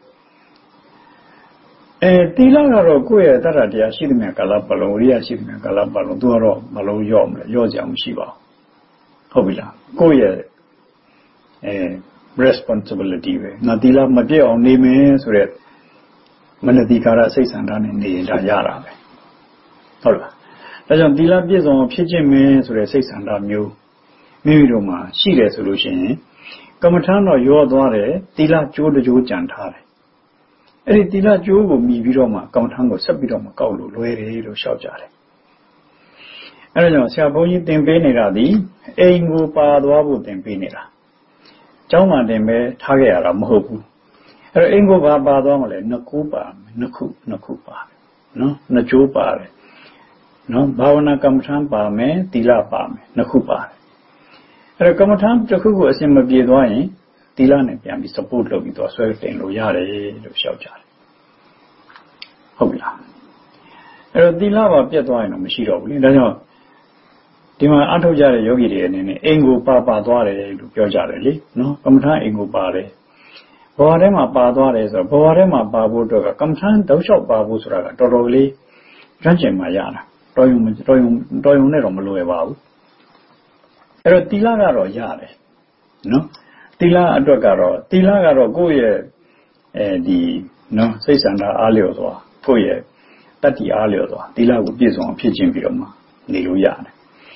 အဲသီလကတော့ကိုယ့်ရဲ့တတ္တတရားရှိသမျှကာလပတ်လုံးဝိရိယရှိသမျှကာလပတ်လုံးသူကတော့မလုံးရော့မလဲရော့ကြအောင်မရှိပါဘူးဟုတ်ပြီလားကိုယ့်ရဲ့အဲ responsibility ပဲငါသီလမပြည့်အောင်နေမယ်ဆိုရက်မနတိကာရစိတ်ဆန္ဒနဲ့နေရင်ဒါရတာပဲဟုတ်လားဒါကြောင့်သီလပြည့်စုံအောင်ဖြစ်ခြင်းမင်းဆိုတဲ့စိတ်ဆန္ဒမျိုးမိမိတို့မှာရှိတယ်ဆိုလို့ရှိရင်ကမ္မထမ်းတော့ရောသွားတယ်သီလကြိုးတကြိုးကြံထားတယ်အဲ့ဒီသီလကြိုးကိုမြည်ပြီးတော့မှကမ္မထမ်းကိုဆက်ပြီးတော့မှကောက်လို့လွယ်တယ်လို့ရှောက်ကြတယ်အဲ့ဒါကြောင့်ဆရာဘုန်းကြီးသင်ပေးနေတာဒီအိမ်ကိုပါသွားဖို့သင်ပေးနေတာကျောင်းမှာတင်ပဲထားခဲ့ရတာမဟုတ်ဘူးအဲ့တော့အိမ်ကိုပါပါသွားမှလည်းနှစ်ခုပါနှစ်ခုနှစ်ခုပါနော်နှစ်ကြိုးပါတယ်နော်ဘာဝနာကမ္မထမ်းပါမယ်သီလပါမယ်နှစ်ခုပါတယ်အဲ့တော့ကမ္မထမ်းတစ်ခုကိုအစင်မပြေသွားရင်သီလနဲ့ပြန်ပြီး support လုပ်ပြီးတော့ဆွဲတင်လို့ရတယ်လို့ရှောက်ကြတယ်ဟုတ်ပြီလားအဲ့တော့သီလပါပြတ်သွားရင်တော့မရှိတော့ဘူးလေဒါကြောင့်ဒီမှာအထောက်ကြတဲ့ယောဂီတွေအနေနဲ့အိမ်ကိုပါပါသွားတယ်လို့ပြောကြတယ်လေနော်ကမ္မထမ်းအိမ်ကိုပါတယ်ဘဝထဲမှာပါသွားတယ်ဆိုတော့ဘဝထဲမှာပါဖို့အတွက်ကကမ္မထမ်းတောက်လျှောက်ပါဖို့ဆိုတာကတော်တော်လေးကျွမ်းကျင်မှရတာတော်ရုံတော်ရုံတော်ရုံနဲ့တော့မလွယ်ပါဘူးအဲ့တော့သီလကတော့ရတယ်နော်သီလအတွက်ကတော့သီလကတော့ကိုယ့်ရဲ့အဲဒီနော်စိတ်ဆန္ဒအားလျော်စွာကိုယ့်ရဲ့တတ္တိအားလျော်စွာသီလကိုပြည့်စုံအောင်ဖြစ်ခြင်းပြီးတော့မှနေလို့ရတယ်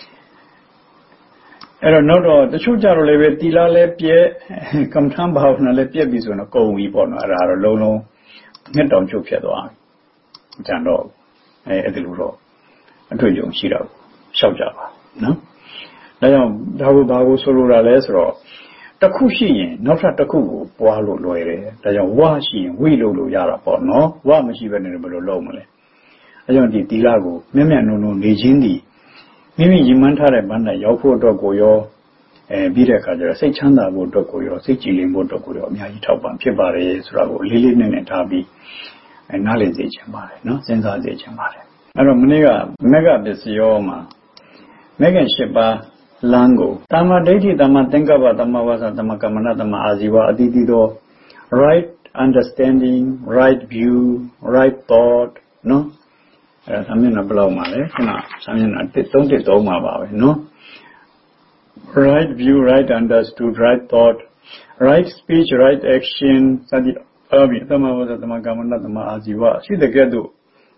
အဲ့တော့နောက်တော့တချို့ကြတော့လည်းပဲသီလလည်းပြည့်ကမ္မထမ်းဘာဝနာလည်းပြည့်ပြီဆိုတော့ကုန်ပြီပေါ့နော်အဲ့ဒါတော့လုံးလုံးငှက်တောင်ချုပ်ဖြစ်သွားပြီကြံတော့အဲအဲ့ဒီလိုတော့အတွေ့အကြုံရှိတော့ရှောက်ကြပါနော်ဒါကြောင့်ဒါကိုဘာကိုဆိုလိုတာလဲဆိုတော့တစ်ခုရှိရင်နောက်ထပ်တစ်ခုကိုပွားလို့လွယ်တယ်ဒါကြောင့်ဝါရှိရင်ဝိလို့လို့ရတာပေါ့နော်ဝါမရှိဘဲနဲ့ဘယ်လိုလုပ်မလဲဒါကြောင့်ဒီသီလကိုမျက်မျက်နှုံနှုံနေခြင်းဒီမိမိရည်မှန်းထားတဲ့ဘဏ္ဍာရောက်ဖို့အတွက်ကိုရောအဲပြီးတဲ့အခါကျတော့စိတ်ချမ်းသာဖို့အတွက်ကိုရောစိတ်ကြည်လင်ဖို့အတွက်ကိုရောအများကြီးထောက်ပံ့ဖြစ်ပါတယ်ဆိုတာကိုလေးလေးနက်နက်ထားပြီးအဲနားလည်စေချင်ပါတယ်နော်စဉ်းစားစေချင်ပါတယ်အဲ့တော့မနေ့ကမဂ္ဂပစ္စယောမှာမဂ္ဂင်၈ပါးလမ်းကိုသမ္မာဒိဋ္ဌိသမ္မာသင်္ကပ္ပသမ္မာဝါစာသမ္မာကမ္မန္တသမ္မာအာဇီဝအတိတိသော right understanding right view right thought နော်အဲဆာမျက်နှာဘယ်လောက်မှာလဲခုနဆာမျက်နှာတစ်သုံးတစ်သုံးမှာပါပဲနော် right view right understood right thought right speech right action စသည်အဘိသမ္မာဝါစာသမ္မာကမ္မန္တသမ္မာအာဇီဝရှိတဲ့ကဲ့သို့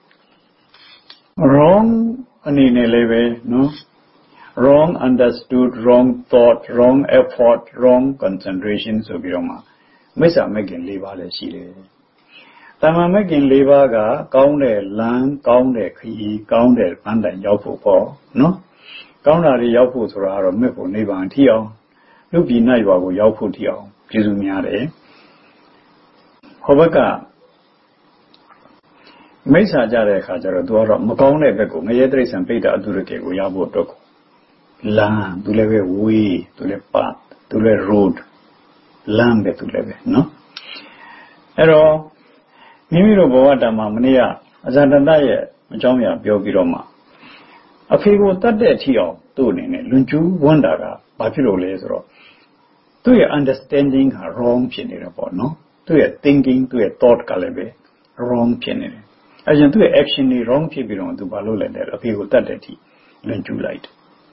wrong အနေနဲ့လည်းပဲနော် wrong understood wrong thought wrong effort wrong concentration ဆိုပြီးတော့မှမိစ္ဆာမဂ္ဂင်၄ပါးလည်းရှိတယ်တမ္မာမဂ္ဂင်၄ပါးကကောင်းတဲ့လမ်းကောင်းတဲ့ခရီးကောင်းတဲ့ဘန်းတိုင်ရောက်ဖို့ပေါ့နော်ကောင်းတာတွေရောက်ဖို့ဆိုတာကတော့မြတ်ဖို့နိဗ္ဗာန်ထိအောင်လူပြည်နိုင်ရွာကိုရောက်ဖို့ထိအောင်ကျေးဇူးများတယ်ဟောဘက်ကမိစ္ဆာကြတဲ့အခါကျတော့သူကတော့မကောင်းတဲ့ဘက်ကိုငရဲတိရစ္ဆာန်ပိဋကအတုရကေကိုရောက်ဖို့အတွက်လမ်းသူလည်းပဲ way သူလည်း path သူလည်း road လမ်းပဲသူလည်းပဲနော်အဲ့တော့မိမိတို့ဘဝတမ္မာမနေ့ကအဇာတတရဲ့အကြောင်းအရာပြောပြီးတော့မှအဖေကိုတတ်တဲ့အထိအောင်သူ့အနေနဲ့လွန်ကျူးဝန်းတာကဘာဖြစ်လို့လဲဆိုတော့သူ့ရဲ့ understanding ဟာ wrong ဖြစ်နေတယ်ပေါ့နော်သူ့ရဲ့ thinking သူ့ရဲ့ thought ကလည်းပဲ wrong ဖြစ်နေတယ်အဲကြောင့်သူ့ရဲ့ action တွေ wrong ဖြစ်ပြီးတော့သူဘာလုပ်လဲတဲ့အဖေကိုတတ်တဲ့အထိလွန်ကျူးလိုက်တယ်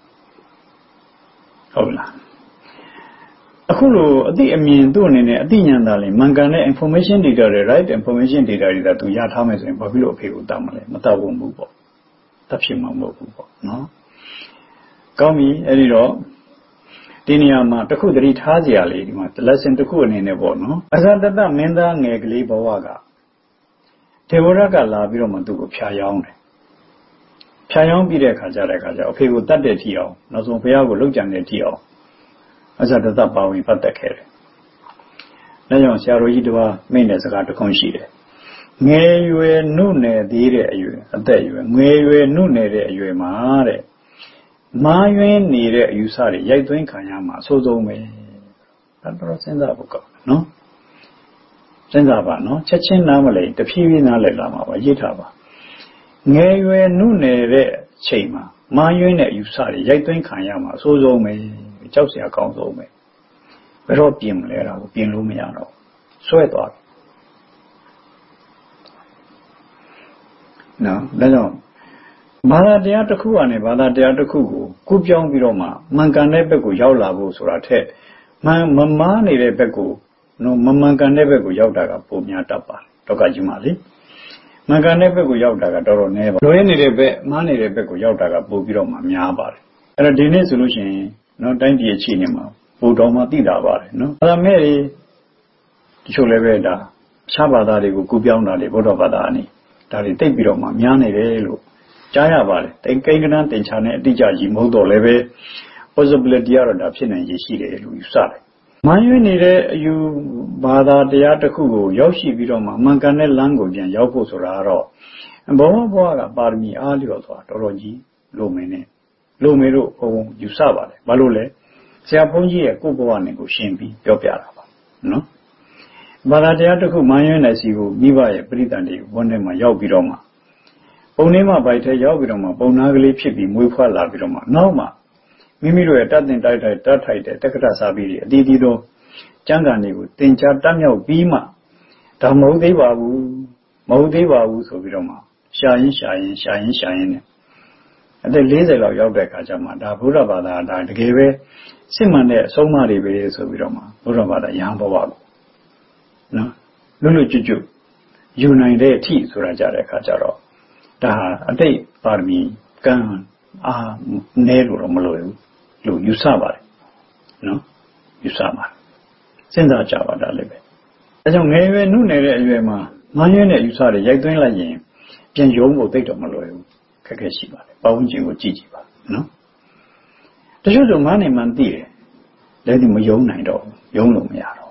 ဟုတ်လားအခုလိုအသိအမြင်သူ့အနေနဲ့အသိဉာဏ်သာလင်မှန်ကန်တဲ့ information data တွေ right information data တွေသာသူရထားမယ်ဆိုရင်ဘာဖြစ်လို့အဖေကိုတတ်မလဲမတတ်ဘူးပေါ့တတ်ဖြစ်မှာမဟုတ်ဘူးပေါ့နော်ကောင်းပြီအဲ့ဒီတော့ဒီနေရာမှာတစ်ခုသတိထားစရာလေးဒီမှာ lesson တစ်ခုအနေနဲ့ပေါ့နော်အဇာတတမင်းသားငယ်ကလေးဘဝကဒေဝရကလာပြီးတော့မှသူ့ကိုဖျားယောင်းတယ်ဖျားယောင်းပြီးတဲ့အခါကျတဲ့အခါကျအဖေကိုတတ်တဲ့ထီအောင်နောက်ဆုံးဘုရားကိုလှုပ်ကြံတဲ့ထီအောင်အဇာတတပါဝင်ပတ်သက်ခဲ့တယ်။ဒါကြောင့်ဆရာတော်ကြီးတစ်ပါးမိန့်တဲ့စကားတစ်ခုရှိတယ်။ငယ်ရွယ်နုနယ်သေးတဲ့အရွယ်အသက်အရွယ်ငယ်ရွယ်နုနယ်တဲ့အရွယ်မှာတဲ့မာယွင်းနေတဲ့အယူဆတွေရိုက်သွင်းခံရမှာအဆိုးဆုံးပဲ။ဒါတော့စဉ်းစားဖို့ကောင်းနော်။စဉ်းစားပါနော်ချက်ချင်းနားမလဲတဖြည်းဖြည်းနားလည်လာမှာပါရေးထားပါ။ငယ်ရွယ်နုနယ်တဲ့ချိန်မှာမာယွင်းတဲ့အယူဆတွေရိုက်သွင်းခံရမှာအဆိုးဆုံးပဲ။ကြောက်စရာကောင်းဆုံးပဲဘယ်တော့ပြင်မလဲတာကိုပြင်လို့မရတော့ဆွဲသွားတယ်နော်ဒါကြောင့်ဘာသာတရားတစ်ခုကနေဘာသာတရားတစ်ခုကိုကူးပြောင်းပြီးတော့မှမှန်ကန်တဲ့ဘက်ကိုရောက်လာဖို့ဆိုတာထက်မှန်မမားနေတဲ့ဘက်ကိုနော်မမှန်ကန်တဲ့ဘက်ကိုရောက်တာကပုံများတတ်ပါတယ်တော့ကကြီးမလေးမှန်ကန်တဲ့ဘက်ကိုရောက်တာကတော်တော်နည်းပါလွဲနေတဲ့ဘက်မှားနေတဲ့ဘက်ကိုရောက်တာကပိုပြီးတော့မှများပါတယ်အဲ့တော့ဒီနေ့ဆိုလို့ရှိရင်နော်တိုင်းပြည်အခြေအနေမှာပိုတော်မှသိတာပါတယ်နော်အဲ့ဒါမဲ့ဒီတချို့လည်းပဲဒါခြားဘာသာတွေကိုကူးပြောင်းတာလေဘုရားဘာသာအနေဒါတွေတိတ်ပြီးတော့မှများနေတယ်လို့ကြားရပါတယ်တိတ်ကိန်းကနန်းတင်ချာနဲ့အတိအကျကြီးမဟုတ်တော့လည်းပဲ possibility ကတော့ဒါဖြစ်နိုင်ရရှိတယ်လို့ယူဆတယ်မှန်ရင်းနေတဲ့အယူဘာသာတရားတစ်ခုကိုရောက်ရှိပြီးတော့မှမှန်ကန်တဲ့လမ်းကိုပြန်ရောက်ဖို့ဆိုတာကတော့ဘဝဘဝကပါရမီအားလျော်သွားတော်တော်ကြီးလိုမင်းနဲ့လိုမေတို့ဘုံယူဆပါတယ်ဘာလို့လဲဆရာဘုန်းကြီးရဲ့ကိုယ့်ဘဝနဲ့ကိုရှင်းပြီးပြောပြတာပါနော်ဘာသာတရားတစ်ခုမှန်ရင်းတဲ့စီကိုမိဘရဲ့ပရိသတ်တွေဘုန်းထဲမှာရောက်ပြီးတော့မှပုံထဲမှာဗိုက်ထဲရောက်ပြီးတော့မှပုံနာကလေးဖြစ်ပြီးမွေးဖွားလာပြီးတော့မှနောက်မှမိမိတို့ရဲ့တတ်တင်တိုက်တိုက်တတ်ထိုက်တဲ့တက္ကဋစာပြီးတွေအတီးတီးသောကျမ်းဂန်တွေကိုသင်ကြားတတ်မြောက်ပြီးမှဒါမဟုတ်သေးပါဘူးမဟုတ်သေးပါဘူးဆိုပြီးတော့မှရှာရင်ရှာရင်ရှာရင်ရှာရင်နဲ့အသက်၄၀လောက်ရောက်တဲ့အခါကျမှဒါဘုရားဘာသာဒါတကယ်ပဲစစ်မှန်တဲ့အဆုံးအမတွေပဲဆိုပြီးတော့မှဘုရားဘာသာရဟန်းဘဝကိုနော်လွတ်လွတ်ကျွတ်ကျွတ်ယူနိုင်တဲ့အထိဆိုတာကြတဲ့အခါကျတော့ဒါအတိတ်ပါရမီကံအာနဲလို့တော့မလို့လို့ယူဆပါတယ်နော်ယူဆပါတယ်စဉ်းစားကြပါဒါလည်းပဲအဲကြောင့်ငယ်ရွယ်နုနယ်တဲ့အရွယ်မှာငားရွယ်တဲ့ယူဆတွေရိုက်သွင်းလိုက်ရင်ပြန်ယုံဖို့သိတော့မလို့ခက်ခဲရှိပါတယ်ပတ်ဝန်းကျင်ကိုကြည့်ကြည့်ပါနော်တချို့ဆိုမှန်းနေမှန်းသိတယ်လည်းဒီမယုံနိုင်တော့ယုံလို့မရတော့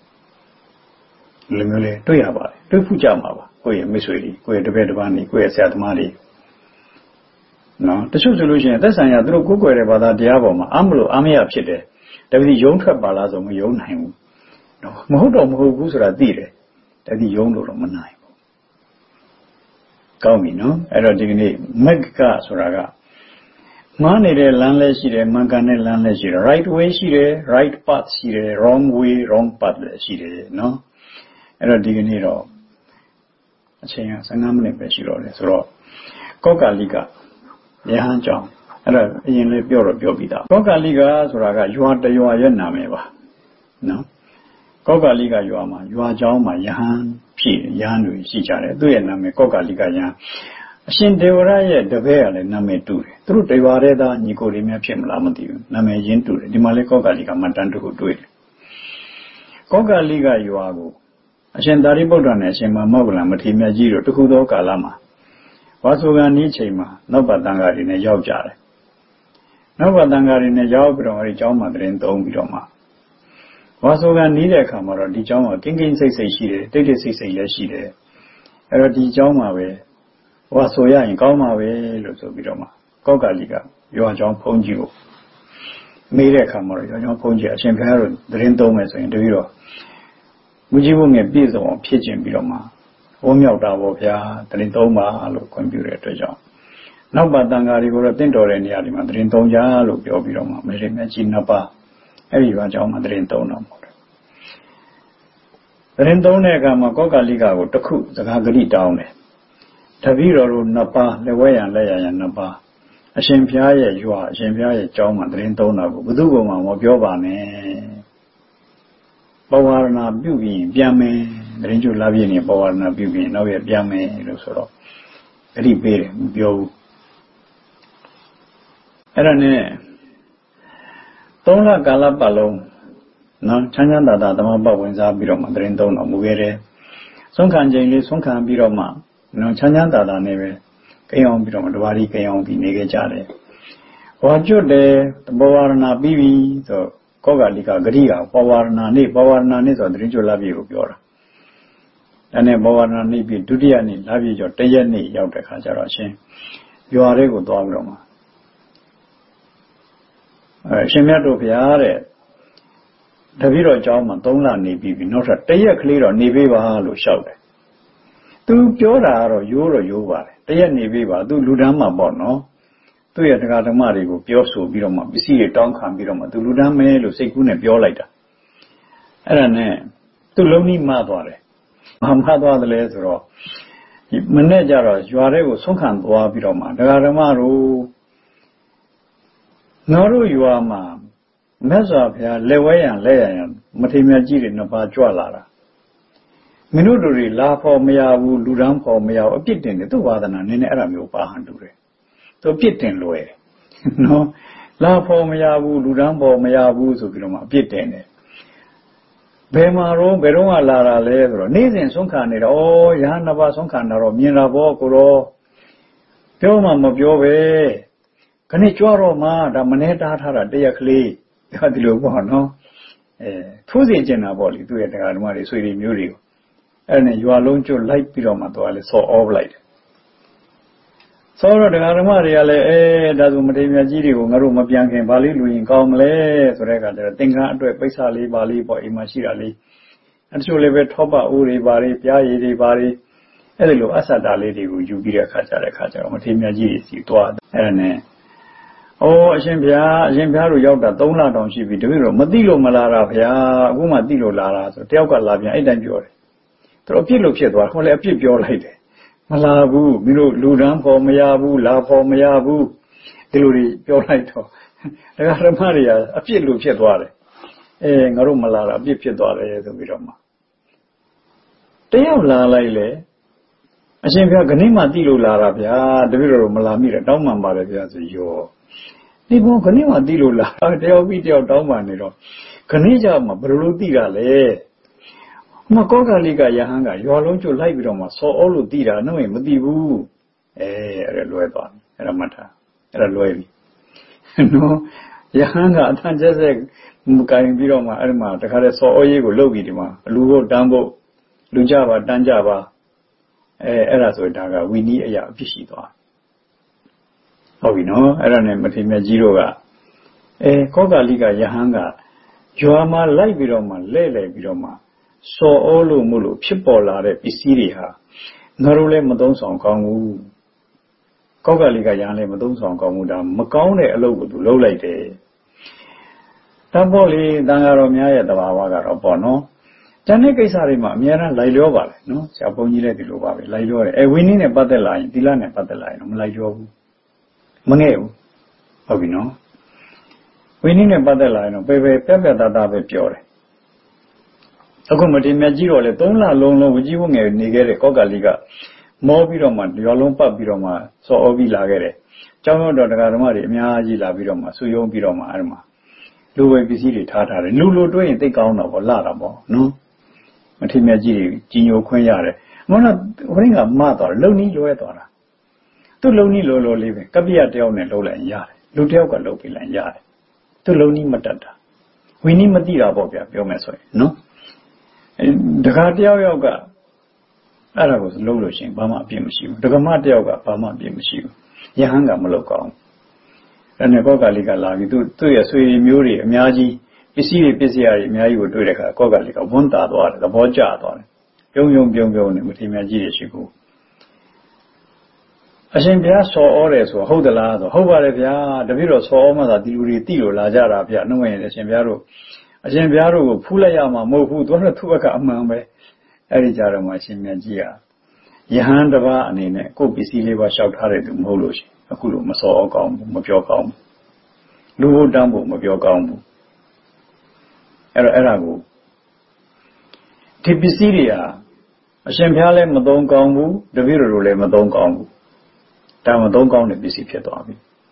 လူမျိုးလေးတွေ့ရပါတယ်တွေ့ဖူးကြမှာပါကိုယ့်ရဲ့မိတ်ဆွေတွေကိုယ့်ရဲ့တပည့်တစ်ပါးနေကိုယ့်ရဲ့ဆရာသမားတွေနော်တချို့ဆိုလို့ရှိရင်သက်ဆိုင်ရာသူတို့ကိုယ်ကွယ်တဲ့ဘာသာတရားပေါ်မှာအမလို့အမရဖြစ်တယ်ဒါပေမဲ့ယုံထွက်ပါလားဆိုမယုံနိုင်ဘူးနော်မဟုတ်တော့မဟုတ်ဘူးဆိုတာသိတယ်ဒါပေမဲ့ယုံလို့တော့မနိုင်ဘူးကောင်းပြီနော်အဲ့တော့ဒီကနေ့မက်ကဆိုတာကမှားနေတဲ့လမ်းလည်းရှိတယ်မှန်ကန်တဲ့လမ်းလည်းရှိတယ် right way ရှိတယ် right path ရှိတယ် wrong way wrong path လည်းရှိတယ်နော်အဲ့တော့ဒီကနေ့တော့အချိန်ကfifteenမိနစ်ပဲရှိတော့တယ်ဆိုတော့ကောကာလိကယဟန်ကြောင့်အဲ့ဒါအရင်လေးပြောတော့ပြောပြီးသားကောကာလိကဆိုတာကရွာတရွာရဲ့နာမည်ပါနော်ကောကာလိကရွာမှာရွာကျောင်းမှာယဟန်ဖြစ်ယဟန်တွေရှိကြတယ်သူ့ရဲ့နာမည်ကောကာလိကယဟန်အရှင်ဒေဝရရဲ့တပည့်ကလည်းနာမည်တူတယ်သူတို့တေဝရဲသားညီကိုတွေများဖြစ်မလားမသိဘူးနာမည်ရင်းတူတယ်ဒီမှာလေကောကာလိကမှတန်တူကိုတွေ့တယ်ကောကာလိကရွာကိုအရှင်သာရိပုတ္တရာနဲ့အရှင်မောဂလန်မထေရမြတ်ကြီးတို့တခုသောကာလမှာဝါဆိုကံဤချိန်မှာနောက်ပတ်တန်ဃာတွေနဲ့ရောက်ကြတယ်နောက်ပတ်တန်ဃာတွေနဲ့ရောက်ပြီးတော့အဲဒီကျောင်းမှာတရင်သုံးပြီးတော့မှဝါဆိုကံဤတဲ့အခါမှာတော့ဒီကျောင်းကကင်းကင်းစိတ်စိတ်ရှိတယ်တိတ်တိတ်ဆိတ်ဆိတ်လည်းရှိတယ်အဲ့တော့ဒီကျောင်းမှာပဲဝါဆိုရရင်ကောင်းပါပဲလို့ဆိုပြီးတော့မှကောကာလိကရွာကျောင်းဖုံးကြီးကိုမေးတဲ့အခါမှာတော့ရွာကျောင်းဖုံးကြီးအရှင်ဘုရားတို့တရင်သုံးမယ်ဆိုရင်တပည့်တော်မူကြီးဘုံငယ်ပြည့်စုံအောင်ဖြစ်ခြင်းပြီးတော့မှဝမ်းမြောက်တာပေါ့ဗျာတရင်သုံးပါလို့ခွင့်ပြုတဲ့အတွက်ကြောင့်နောက်ပါတန်ဃာတွေကိုတော့တင့်တော်တဲ့နေရာတွေမှာတရင်သုံးကြလို့ပြောပြီးတော့မှမထေရမြတ်ကြီးနှစ်ပါးအဲ့ဒီရွာကျောင်းမှာတရင်သုံးတော့ပေါ့တရင်သုံးတဲ့အခါမှာကောကာလိကကိုတစ်ခုစကားဂရိတောင်းတယ်တပည့်တော်တို့နှစ်ပါးလက်ဝဲရန်လက်ရရန်နှစ်ပါးအရှင်ဘုရားရဲ့ရွာအရှင်ဘုရားရဲ့ကျောင်းမှာတရင်သုံးတာကိုဘုသူ့ဘုံမှာမပြောပါနဲ့ပဝါရဏပြုပြီးပြန်မယ်တရင်ကျလာပြည့်နေပဝါရဏပြုပြီးနောက်ရပြန်မယ်လို့ဆိုတော့အဲ့ဒီပေးတယ်မပြောဘူးအဲ့ဒါနဲ့သုံးလကာလပတ်လုံးနော်ချမ်းချမ်းသာသာသမဘဝင်စားပြီးတော့မှတရင်သုံးတော်မူခဲ့တယ်ဆုံးခံချိန်လေးဆုံးခံပြီးတော့မှနော်ချမ်းချမ်းသာသာနဲ့ပဲကိန်းအောင်ပြီးတော့မှတပါးကြီးကိန်းအောင်ပြီးနေခဲ့ကြတယ်ဟောကျွတ်တယ်ပဝါရဏပြီးပြီဆိုကောကာလိကဂရိကပဝါရဏနေ့ပဝါရဏနေ့ဆိုတရင်ကျလာပြည့်ကိုပြောတာဒါနဲ့ပဝါရဏနေ့ပြီးဒုတိယနေ့လာပြည့်ကျော်တရက်နေ့ရောက်တဲ့ခါကျတော့အရှင်ရွာလေးကိုသွားပြီးတော့မှအဲရှင်မြတ်တို့ဗျာတဲ့တပည့်တော်ကျောင်းမှာသုံးလနေပြီးပြီနောက်ထပ်တရက်ကလေးတော့နေပေးပါလို့လျှောက်တယ်သူပြောတာကတော့ရိုးတော့ရိုးပါတယ်တရက်နေပေးပါသူလူတန်းမှာပေါ့နော်သူ့ရဲ့တရားဓမ္မတွေကိုပြောဆိုပြီးတော့မှပစ္စည်းတွေတောင်းခံပြီးတော့မှသူလူတန်းမဲလို့စိတ်ကူးနဲ့ပြောလိုက်တာအဲ့ဒါနဲ့သူလုံးကြီးမသွားတယ်မမသွားတယ်လဲဆိုတော့ဒီမနေ့ကျတော့ရွာတွေကိုဆုံးခံသွားပြီးတော့မှတရားဓမ္မတို့နော်တို့ရွာမှာမြတ်စွာဘုရားလက်ဝဲရန်လက်ရရန်မထေရမြတ်ကြီးတွေနှစ်ပါးကြွလာတာမင်းတို့တွေလာဖို့မရဘူးလူတန်းဖို့မရဘူးအပြစ်တင်တယ်သူ့ဝါဒနာနည်းနည်းအဲ့ဒါမျိုးပါဟန်တူတယ်သူအပြစ်တင်လွယ်နော်လာဖို့မရဘူးလူတန်းဖို့မရဘူးဆိုပြီးတော့မှအပြစ်တင်တယ်ဘယ်မှာတော့ဘယ်တော့မှလာတာလဲဆိုတော့နေ့စဉ်ဆုံးခံနေတော့ဩရဟန်းနှစ်ပါးဆုံးခံတာတော့မြင်တာပေါ့ကိုတော့ပြောမှမပြောပဲခဏကြွတော့မှဒါမနေတားထားတာတရက်ကလေးဒါဒီလိုပေါ့နော်အဲထိုးစင်ကျင်တာပေါ့လေသူ့ရဲ့တရားဓမ္မတွေဆွေတွေမျိုးတွေကိုအဲ့နဲ့ရွာလုံးကျွတ်လိုက်ပြီးတော့မှတော့လေဆော်အောဖလိုက်တယ်ဆော်တော့တရားဓမ္မတွေကလည်းအဲဒါဆိုမထေရမြတ်ကြီးတွေကိုငါတို့မပြန်ခင်ဗာလေးလူရင်ကောင်းမလဲဆိုတဲ့အခါကျတော့သင်္ကန်းအတွက်ပိဿာလေးပါလေးပေါ့အိမ်မှာရှိတာလေးအဲ့တချို့လည်းပဲထောပအိုးတွေပါလေးပြားရည်တွေပါလေးအဲ့ဒီလိုအဆတ္တလေးတွေကိုယူပြီးတဲ့အခါကျတဲ့အခါကျတော့မထေရမြတ်ကြီးတွေစီသွားအဲ့ဒါနဲ့ဩအရှင်ဘုရားအရှင်ဘုရားတို့ရောက်တာသုံးလတောင်ရှိပြီတပည့်တော်မသိလို့မလာတာဘုရားအခုမှသိလို့လာတာဆိုတယောက်ကလာပြန်အဲ့တိုင်းပြောတယ်သူတို့အပြစ်လို့ဖြစ်သွားဟောလေအပြစ်ပြောလိုက်တယ်မလာဘူးမင်းတို့လူတန်းဖို့မရဘူးလာဖို့မရဘူးဒီလိုတွေပြောလိုက်တော့ဒကာဓမ္မတွေကအပြစ်လို့ဖြစ်သွားတယ်အဲငါတို့မလာတာအပြစ်ဖြစ်သွားတယ်ဆိုပြီးတော့မှတယောက်လာလိုက်လေအရှင်ဘုရားခဏမှသိလို့လာတာဗျာတပည့်တော်မလာမိတယ်တောင်းပန်ပါတယ်ဗျာဆိုရောဒီဘောခဏမှသိလို့လာတယောက်ပြီးတယောက်တောင်းပန်နေတော့ခဏကြမှာဘယ်လိုသိတာလဲမကောကာလိကယဟန်ကရွာလုံးကျွတ်လိုက်ပြီးတော့မှဆော်အောလို့သိတာနှုတ်ရင်မသိဘူးအဲအဲ့ဒါလွဲသွားတယ်အဲ့ဒါမှတ်ထားအဲ့ဒါလွဲပြီနော်ယ Yahanga Tanjazek Mukain Biroma Arma, the Kare saw Oyego Logidima, Lugo Dambo, Lujava, Danjava, Eraso Daga, we need a Pishita. Oh, we know, Arane Matima Jiroga. Eh, Koga Liga Yahanga, Joama Lai Biroma, Lele Biroma, so Olu Mulu, Pipola, Pisiriha, Narule Madon Song Kongu. Koga Liga Yale Madon Song Konguda, Macone a logo to low late. Taboli, Dangaromia, the Waga Opono. Janeke Sarima, Miera, Lailova, no, Saponi de Lova, Lailo, a winning a battle line, Dilan a battle line, Lailo. Mangeo, oh, we know. Winning a battle line, Pepe, Pepe, Dada, Pure. Okomati Majiro, Tonla, Lono, Ujiwung, Nigere, Koga Liga, More Biroma, Yolompa Biroma, so Obi Lagere, Chamo Dogamari, Miaji La Biroma, Suyo Biroma Arma. Luwe Biziri Tata, Lulu doing take on of Larabo, no? Matimaji, Gino Quayare. Mona bring a mother, Loni Loetora. To Loni Lolo living, Kabia Deon and Lola and Yard, Lutelka Lopil and Yard. To Loni Matata. We need Madira Bobia, Yomesoy, no? The Cardia Yoga Arabos Loloshin, Bama Bimushu, the Gamata Yoga, Bama Bimushu, Yahanga Moloko. And the Koga Liga Lagi to a sweet Muri, Miaji, Pisi, Pisiari, Miai would do the Koga Liga, Bonta, the Boja, Yong Yong Yong Yong with him as Shiku. I sent the ass or orders or hold the lad or hold the Viro saw Oma di Tilo, Lajara, Piano, and the Sembiaro. I sent Biaro, Pulayama, Mohu, Dona Tuaka among me, Erijara, my Semiagia. Yahandava and in a Kopisi Leva shout hurry to Molosh. Akulu Maso Gom, Mopio Luo Dambo, Mopio Gombo. Era Erago. Tipisiria. A Champiale Madon Gombu, the Virule Madon Gombu. Damadon Gom the busy Pietobi.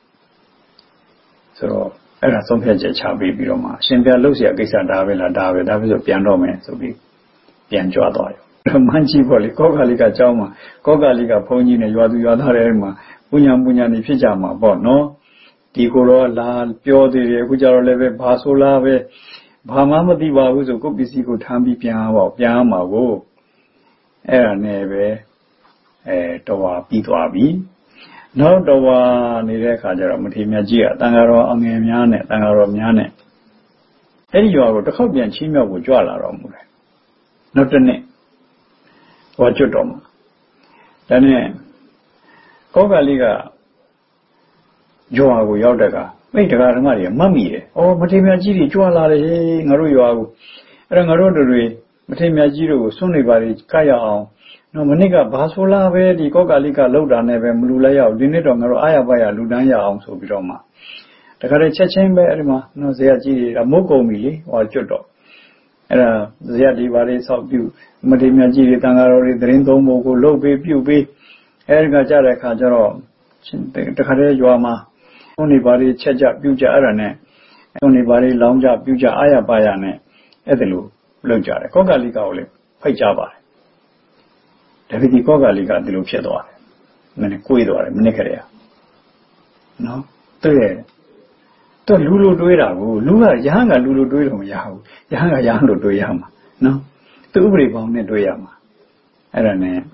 So, Era some Piaja Chabi Biroma. Champia Lucia Gisa Davila David, David of Piano Man, so be Pianjoa. Manchi Poli, Koga Liga Jama, Koga Liga Pony, and Yadu Yadarema. Punyam Punyani Pijama, but no, Ticoro, La, Pio de Gujaro Leve, Basolave, Bhamamadiva, who's a good busy good Tambi Piama, Piama, go, Era Neve, Toa Pituabi, no Doa Nireka Matimia, Tangaro Amiane, Tangaro Miane. Any you are the copy and Chimia would Jala Romure. Not the name. What you dom? The name. Koga Liga Joa Yodaga, wait a Maria, Mammy, or Matimia Giri, Joala, Naruyo, Rangarodri, Matimia Giro, Sonibari, Kaya, no Maniga, Basola, where the Koga Liga Loda never Mulaya, Dinero, Ayabaya, Ludania, also Biroma. The Karacha Chamber, no Zia, a Moko Mili, or Jodo. Era Zia Divari, South View, Matimia Giri, Tangaro, Drindo, Moko, Lobe, Pubi. Erga Jara Kajaro, the Kare Yuama, only body Cheja, Buja Arane, only body Longa, Buja Ayabayane, Edelu, Lujare, Koga Liga Ole, Pajaba. Davidi Koga Liga de Luciador, Menequidor, Menecarea. No? Three. To Lulu Duira, Lula, Yanga Lulu Duiro Yahu, Yanga Yango Duyama. No? To Ubri Duyama. Arane.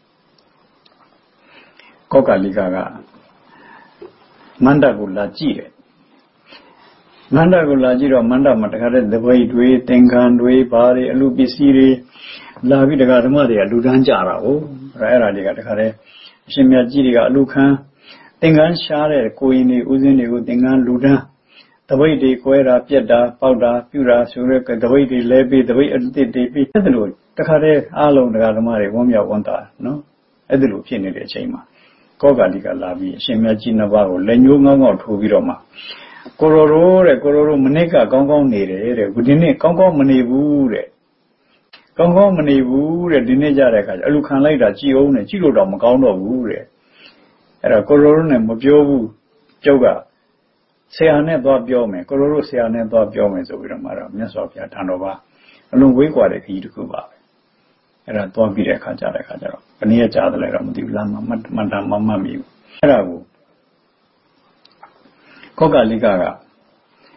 Koga Liga Mandagula Gire Mandagula Giro, Manda Matare, the way Dwe, Tengan, Dwe, Bari, Lupi Siri, La Vida Maria, Ludanjara, Rara de Gatare, Shimia Giriga, Lucan, Tengan Share, Coini, Uzini, Tengan, Luda, the way they Coera, Pieda, Pauda, Pura, Sureka, the way they levy, the way they be, Edelu, the Kare, Alo, the Gatamari, Womia Wanta, no? Edelu, Pini de Chema. Koga Liga Lavi, Shemaji Navago, Lenunga to Viroma. Cororo, Cororo Maneka, Gongong Nere, Gudine, Gongong Manevure. Gongong Manevure, Dinejara, Alukan Lida, Gio, and Giro Dom, Gondo Vure. Era Cororo and Mobio Joga. Seane Bobiome, Cororo Seane Bobiome, so Viromara, Mesopia Tanova, along with what he to Cuba. Era Tombire Kajara Kajaro, and near Chadaleram, the Lama, Madame Mamma. Erago Koga Ligaga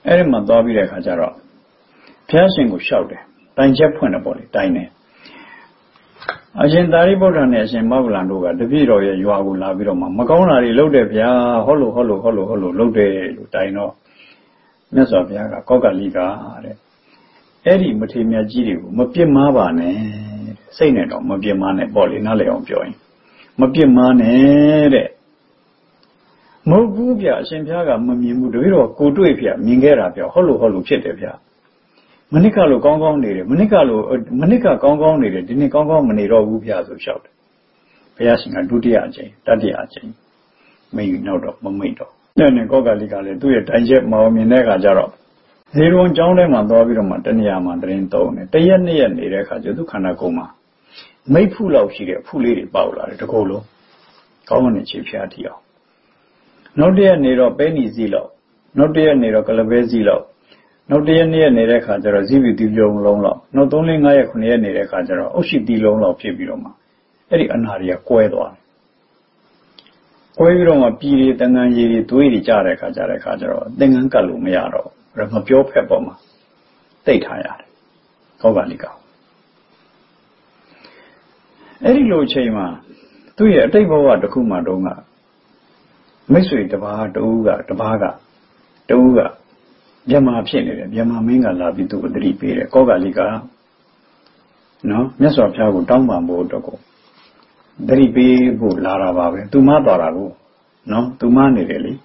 အဲ့ဒီမှာသွားပြီးတဲ့အခါကျတော့ဘုရားရှင်ကိုလျှောက်တယ်တိုင်ချက်ဖွင့်တယ်ပေါ့လေတိုင်တယ်အရှင်သာရိပုတ္တရာနဲ့အရှင်မောဂလန်တို့ကတပည့်တော်ရဲ့ရွာကိုလာပြီးတော့မှမကောင်းတာတွေလုပ်တယ်ဗျာဟောလို့ဟောလို့ဟောလို့ဟောလို့လုပ်တယ်လို့တိုင်တော့မြတ်စွာဘုရားကကောကလိကတဲ့အဲ့ဒီမထေရမြတ်ကြီးတွေကိုမပြစ်မှားပါနဲ့စိတ်နဲ့တော့မပြစ်မှားနဲ့ပေါ့လေနားလည်အောင်ပြောရင်မပြစ်မှားနဲ့တဲ့မဟုတ်ဘူးဗျအရှင်ဘုရားကမမြင်ဘူးတပည့်တော်ကိုတွေ့ဗျမြင်ခဲ့တာဗျဟောလို့ဟောလို့ဖြစ်တယ်ဗျမနစ်ကလို့ကောင်းကောင်းနေတယ်မနစ်ကလို့မနစ်ကကောင်းကောင်းနေတယ်ဒီနေ့ကောင်းကောင်းမနေတော့ဘူးဗျဆိုလျှောက်တယ်ဘုရားရှင်ကဒုတိယအကြိမ်တတိယအကြိမ်မိတ်နောက်တော့မမိတ်တော့နဲ့နဲ့ကောကလိကလည်းသူ့ရဲ့တိုင်ချက်မအောင်မြင်တဲ့အခါကျတော့ဇေရုံကျောင်းထဲမှာသွားပြီးတော့မှတဏှာမှာတရင်သုံးတယ်တရက်နှစ်ရက်နေတဲ့အခါကျသူခန္ဓာကိုယ်မှာမိတ်ဖုလောက်ရှိတဲ့ဖုလေးတွေပေါက်လာတယ်တကူလုံးကောင်းကနေချေဖျားထီအောင်နောက်တရက်နေတော့ပဲနီစီလောက်နောက်တရက်နေတော့ကလပဲစီလောက်နောက်တရက်နှစ်ရက်နေတဲ့အခါကျတော့ဇီဝီတီလုံးလုံးလောက်နောက်သုံးလေးငါးရက်ခုနှစ်ရက်နေတဲ့အခါကျတော့အုတ်ရှိတီလုံးလောက်ဖြစ်ပြီးတော့မှအဲ့ဒီအနာတွေကကွဲသွားတယ်ကွဲပြီးတော့မှပြည်တွေတန်ငန်းရည်တွေသွေးတွေကျတဲ့အခါကျတဲ့အခါကျတော့သင်္ကန်းကတ်လို့မရတော့ဘူးမပြောဖက်ပေါ်မှာတိတ်ထားရတယ်ကောကလိကအဲ့ဒီလိုအချိန်မှာသူ့ရဲ့အတိတ်ဘဝတစ်ခုမှတုန်းကမိတ်ဆွေတစ်ပါးတူကတစ်ပါးကတူကမြမဖြစ်နေတယ်မြမမင်းကလာပြီးသူ့ကိုတတိပေးတယ်ကောကလိကနော်မြတ်စွာဘုရားကိုတောင်းပန်ဖို့တော့ကိုတတိပေးဖို့လာတာပါပဲသူမသွားတာကိုနော်သူမနေတယ်လေ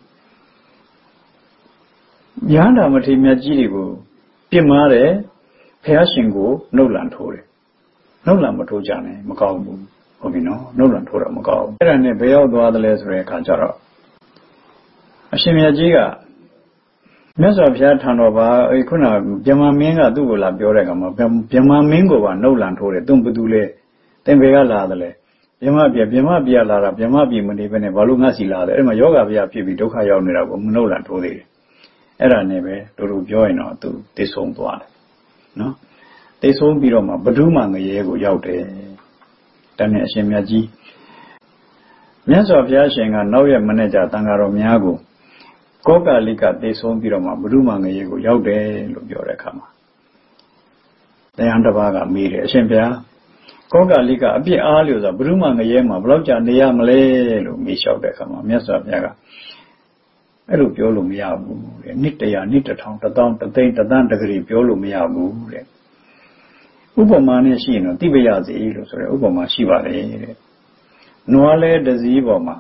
ဉာဏ်ဓမ္မထေမြတ်ကြီးတွေကိုပြစ်မှားတယ်ဘုရားရှင်ကိုနှုတ်လန်ထိုးတယ်နှုတ်လန်မထိုးကြနဲ့မကောင်းဘူးဟုတ်ပြီနော်နှုတ်လန်ထိုးတာမကောင်းဘူးအဲ့ဒါနဲ့ဘယ်ရောက်သွားသလဲဆိုတဲ့အခါကျတော့အရှင်မြတ်ကြီးကမြတ်စွာဘုရားထံတော်ပါအဲခုနဗြဟ္မာမင်းကသူ့ကိုလာပြောတဲ့အခါမှာဗြဟ္မာမင်းကိုပါနှုတ်လန်ထိုးတယ်သူဘသူလဲသင်ဘယ်ကလာတယ်လဲဗြဟ္မာပြဗြဟ္မာပြလာတာဗြဟ္မာပြမနေဘဲနဲ့ဘာလို့ငါစီလာတယ်အဲ့မှာယောဂဗျာဖြစ်ပြီးဒုက္ခရောက်နေတာကိုမနှုတ်လန်ထိုးသေးတယ်အဲ့ဒါနဲ့ပဲတို့တို့ပြောရင်တော့သူသိဆုံးသွားတယ်နော်သိဆုံးပြီးတော့မှဘဒုမငရဲကိုရောက်တယ်တနေ့အရှင်မြတ်ကြီးမြတ်စွာဘုရားရှင်ကနောက်ရက်မနေ့ကျတန်ဃာတော်များကိုကောကလိကသိဆုံးပြီးတော့မှဘဒုမငရဲကိုရောက်တယ်လို့ပြောတဲ့အခါမှာတရားတစ်ပါးကမေးတယ်အရှင်ဘုရားကောကလိကအပြစ်အားလျော်စွာဘဒုမငရဲမှာဘယ်လောက်ကြာနေရမလဲလို့မေးလျှောက်တဲ့အခါမှာမြတ်စွာဘုရားကအဲ့လိုပြောလို့မရဘူးတဲ့နှစ်တရာနှစ်တစ်ထောင်တစ်သောင်းတစ်သိန်းတစ်သန်းတစ်ဂရီပြောလို့မရဘူးတဲ့ဥပမာနဲ့ရှိရင်တော့တိပယစီလို့ဆိုရဲဥပမာရှိပါတယ်တဲ့နွားလဲတစည်းပေါ်မှာ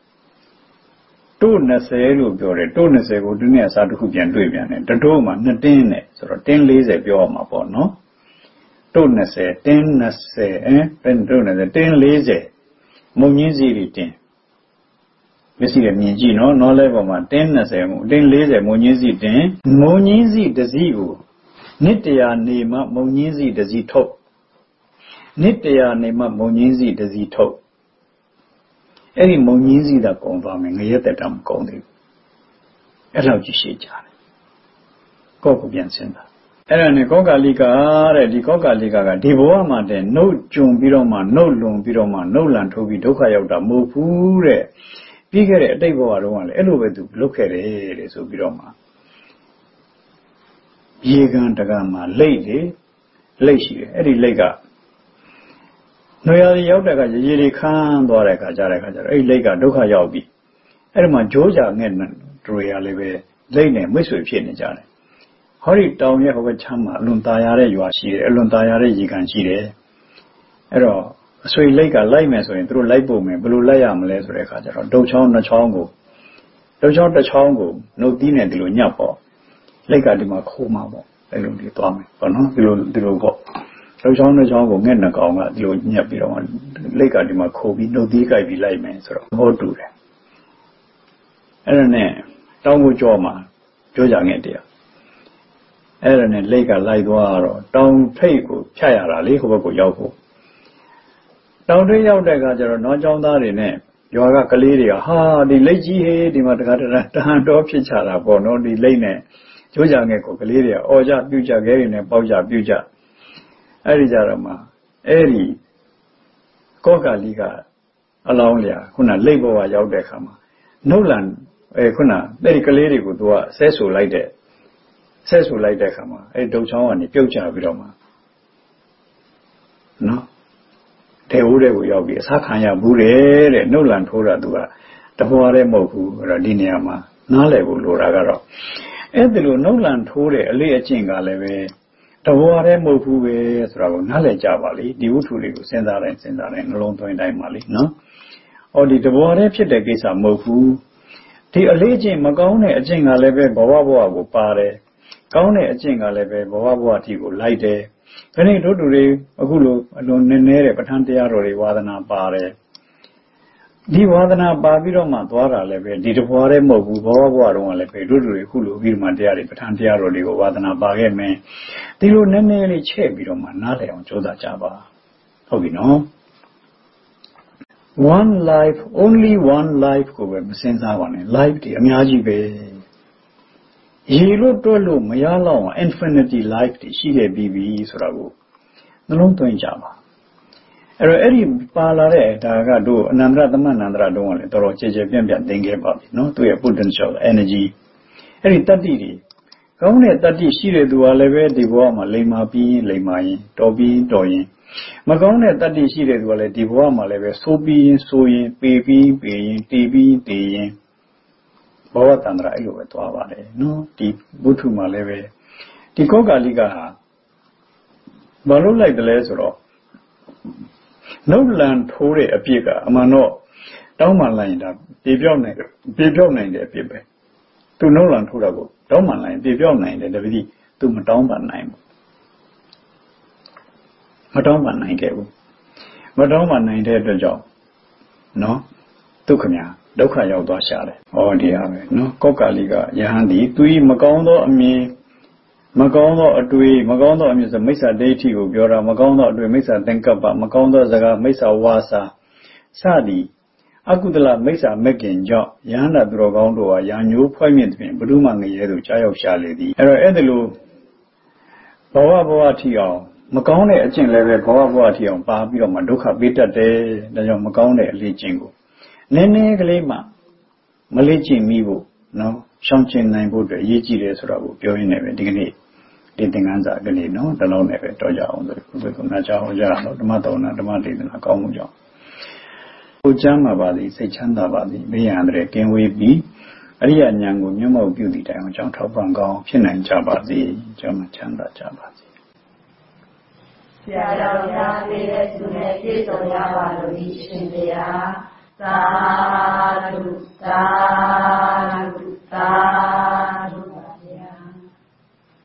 တို့နှစ်ဆယ်လို့ပြောတယ်တို့နှစ်ဆယ်ကိုဒီနေ့အစားတစ်ခုပြန်တွေ့ပြန်တယ်တတို့မှာနှစ်တင်းနဲ့ဆိုတော့တင်းလေးဆယ်ပြောရမှာပေါ့နော်တို့နှစ်ဆယ်တင်းနှစ်ဆယ်အဲတင်းတို့နှစ်ဆယ်တင်းလေးဆယ်မုံညင်းစီတွေတင်းမျက်စိနဲ့မြင်ကြည့်နော်နော်လဲပေါ်မှာတင်းနှစ်ဆယ်မို့တင်းလေးဆယ်မုံညင်းစီတင်းမုံညင်းစီတစည်းကိုနှစ်တရာနေမှမုံညင်းစီတစည်းထုတ်နှစ်တရာနေမှမုံညင်းစီတစည်းထုတ်အဲ့ဒီမုံညင်းစီတာကုန်သွားမယ်ငရဲတက်တာမကုန်သေးဘူးအဲ့လောက်ကြီးရှိကြတယ်ကိုယ့်ကိုပြန်စဉ်းစားအဲ့ဒါနဲ့ကောကလိကတဲ့ဒီကောကလိကကဒီဘဝမှာတည်းနှုတ်ကြုံပြီးတော့မှနှုတ်လွန်ပြီးတော့မှနှုတ်လန်ထိုးပြီးဒုက္ခရောက်တာမဟုတ်ဘူးတဲ့ပြီးခဲ့တဲ့အတိတ်ဘဝတုန်းကလည်းအဲ့လိုပဲသူလုပ်ခဲ့တယ်တဲ့ဆိုပြီးတော့မှရေကန်တကမှာလိတ်လေလိတ်ရှိတယ်အဲ့ဒီလိတ်ကနှွေရည်ရောက်တဲ့ကရေရေခမ်းသွားတဲ့အခါကြတဲ့အခါကျတော့အဲ့ဒီလိတ်ကဒုက္ခရောက်ပြီအဲ့ဒီမှာဂျိုးကြငဲ့တွေရလည်းပဲလိတ်နဲ့မိတ်ဆွေဖြစ်နေကြတယ်ဟောဒီတောင်ရဲ့ဟိုဘက်ချမ်းမှာအလွန်ตายရတဲ့ရွာရှိတယ်အလွန်ตายရတဲ့ရေကန်ရှိတယ်အဲ့တော့အဆွေလိတ်ကလိုက်မယ်ဆိုရင်သူတို့လိုက်ဖို့မယ်ဘယ်လိုလိုက်ရမလဲဆိုတဲ့အခါကျတော့ဒုတ်ချောင်းနှစ်ချောင်းကိုဒုတ်ချောင်းတစ်ချောင်းကိုနှုတ်သီးနဲ့ဒီလိုညပ်ပေါ့လိတ်ကဒီမှာခိုးမှာပေါ့အဲ့လိုဒီသွားမယ်ပေါ့နော်ဒီလိုဒီလိုပေါ့ဒုတ်ချောင်းနှစ်ချောင်းကိုငှက်နှကောင်ကဒီလိုညပ်ပြီးတော့လိတ်ကဒီမှာခိုးပြီးနှုတ်သီးကြိုက်ပြီးလိုက်မယ်ဆိုတော့ဟောတူတယ်အဲ့ဒါနဲ့တောင်းဖို့ကြောမှာပြောကြငဲ့တရားအဲ့ဒါနဲ့လိတ်ကလိုက်သွားတော့တောင်ထိပ်ကိုဖြတ်ရတာလေဟိုဘက်ကိုရောက်ဖို့တောင်ထိပ်ရောက်တဲ့အခါကျတော့နောက်ကျောင်းသားတွေနဲ့ရွာကကလေးတွေကဟာဒီလိတ်ကြီးဟေးဒီမှာတခါတည်းတဟန်တော်ဖြစ်ချတာပေါ့နော်ဒီလိတ်နဲ့ကျိုးကြငဲ့ကိုကလေးတွေကအော်ကြပြုတ်ကြခဲတွေနဲ့ပေါက်ကြပြုတ်ကြအဲ့ဒီကြတော့မှအဲ့ဒီကောကလိကအလောင်းလျာခုနလိတ်ဘဝရောက်တဲ့အခါမှာနှုတ်လန်အဲခုနအဲ့ဒီကလေးတွေကိုသူကဆဲဆူလိုက်တဲ့ဆက်ဆူလိုက်တဲ့အခါမှာအဲ့ဒုံချောင်းကနေပြုတ်ချပြီးတော့မှနော်တေဦးတဲ့ကိုရောက်ပြီးအစခံရဘူးတဲ့တဲ့နှုတ်လန်ထိုးတာသူကတဘွားတည်းမဟုတ်ဘူးအဲ့တော့ဒီနေရာမှာနားလည်ဖို့လိုတာကတော့အဲ့ဒီလိုနှုတ်လန်ထိုးတဲ့အလေးအကျင့်ကလည်းပဲတဘွားတည်းမဟုတ်ဘူးပဲဆိုတာကိုနားလည်ကြပါလိဒီဝတ္ထုတွေကိုစဉ်းစားတိုင်းစဉ်းစားတိုင်းနှလုံးသွင်းတိုင်းပါလိနော်။အော်ဒီတဘွားတည်းဖြစ်တဲ့ကိစ္စမဟုတ်ဘူးဒီအလေးအကျင့်မကောင်းတဲ့အကျင့်ကလည်းပဲဘဝဘဝကိုပါတယ်ကောင်းတဲ့အကျင့်ကလည်းပဲဘဝဘဝအထိကိုလိုက်တယ်ခဏတို့တူတွေအခုလိုအလွန်နည်းနည်းတဲ့ပဋ္ဌာန်းတရားတော်တွေဝါသနာပါတယ်ဒီဝါသနာပါပြီးတော့မှသွားတာလည်းပဲဒီတဘွားတည်းမဟုတ်ဘူးဘဝဘဝတုန်းကလည်းပဲတို့တူတွေအခုလိုပြီးမှတရားတွေပဋ္ဌာန်းတရားတော်တွေကိုဝါသနာပါခဲ့မယ်ဒီလိုနည်းနည်းလေးချဲ့ပြီးတော့မှနားလည်အောင်ကြိုးစားကြပါဟုတ်ပြီနော်one life only one life ကိုပဲမစင်စားပါနဲ့ life ဒီအများကြီးပဲရေလို့တွက်လို့မရတော့အောင် infinity life တွေရှိခဲ့ပြီးပြီဆိုတာကိုနှလုံးသွင်းကြပါအဲ့တော့အဲ့ဒီပါလာတဲ့ဒါကတို့အနန္တရသမဏန္တရတုန်းကလည်းတော်တော်ကြည်ကြည်ပြန့်ပြန့်သင်ခဲ့ပါပြီနော်သူရဲ့ potential energy အဲ့ဒီတတ္တိတွေကောင်းတဲ့တတ္တိရှိတဲ့သူကလည်းပဲဒီဘဝမှာလိမ္မာပြီးလိမ္မာရင်တော်ပြီးတော်ရင်မကောင်းတဲ့တတ္တိရှိတဲ့သူကလည်းဒီဘဝမှာလည်းပဲဆိုးပြီးရင်ဆိုရင်ပေပြီးပေရင်တည်ပြီးတည်ရင်ဘဝတန္တရာအဲ့လိုပဲသွားပါတယ်နော်ဒီဘုထုမှာလည်းပဲဒီကောကာလိကဟာဘာလို့လိုက်တယ်လဲဆိုတော့နှုတ်လန်ထိုးတဲ့အပြစ်ကအမှန်တော့တောင်းမှန်လိုက်ရင်ဒါပြေပြောက်နိုင်တယ်ပြေပြောက်နိုင်တဲ့အပြစ်ပဲသူနှုတ်လန်ထိုးတာကိုတောင်းမှန်လိုက်ရင်ပြေပြောက်နိုင်တယ်တပည့်သူမတောင်းပန်နိုင်ဘူးမတောင်းပန်နိုင်ခဲ့ဘူးမတောင်းပန်နိုင်တဲ့အတွက်ကြောင့်နော်ဒုက္ခများဒုက္ခရောက်သွားရှာတယ်ဟောဒီဟာပဲနော်ကောကာလိကယဟန်ဒီသူဤမကောင်းသောအမြင်မကောင်းသောအတွေ့မကောင်းသောအမြင်ဆိုမိစ္ဆာဒိဋ္ဌိကိုပြောတာမကောင်းသောအတွေ့မိစ္ဆာသင်္ကပ္ပမကောင်းသောစကားမိစ္ဆာဝါစာစသည်အကုသလမိစ္ဆာမကင်ကြောင့်ယဟန္တာသူတော်ကောင်းတို့ဟာယာညိုးဖွဲ့မြင့်သည်ဘုဒ္ဓမငရဲသို့ကြားရောက်ရှာလေသည်အဲ့တော့အဲ့ဒီလိုဘဝဘဝထီအောင်မကောင်းတဲ့အကျင့်လည်းပဲဘဝဘဝထီအောင်ပါပြီးတော့မှဒုက္ခပေးတတ်တယ်ဒါကြောင့်မကောင်းတဲ့အလေးကျင့်ကိုနည်းနည်းကလေးမှမလေးကျင့်မိဖို့နော်ရှောင်ကျဉ်နိုင်ဖို့အတွက်အရေးကြီးတယ်ဆိုတာကိုပြောရင်းနဲ့ပဲဒီကနေ့ဒီသင်ခန်းစာကလေးနော်တလုံးနဲ့ပဲတော့ကြအောင်ဆိုဘုရားကနာကြားဟောကြားတော့ဓမ္မတော်နာဓမ္မဒေသနာကောင်းမှုကြောင့်ကိုချမ်းသာပါသည်စိတ်ချမ်းသာပါသည်ဘေးရန်တဲ့ကင်းဝေးပြီးအရိယာဉာဏ်ကိုမျက်မှောက်ပြုသည့်တိုင်အောင်ကြောင်းထောက်ပံ့ကောင်းဖြစ်နိုင်ကြပါစေကြောင်းချမ်းသာကြပါစေဆရာတော်များပေးတဲ့ဆုနဲ့ပြည့်စုံရပါလို့ဒီရှင်တရားသာဓုသာဓုသာ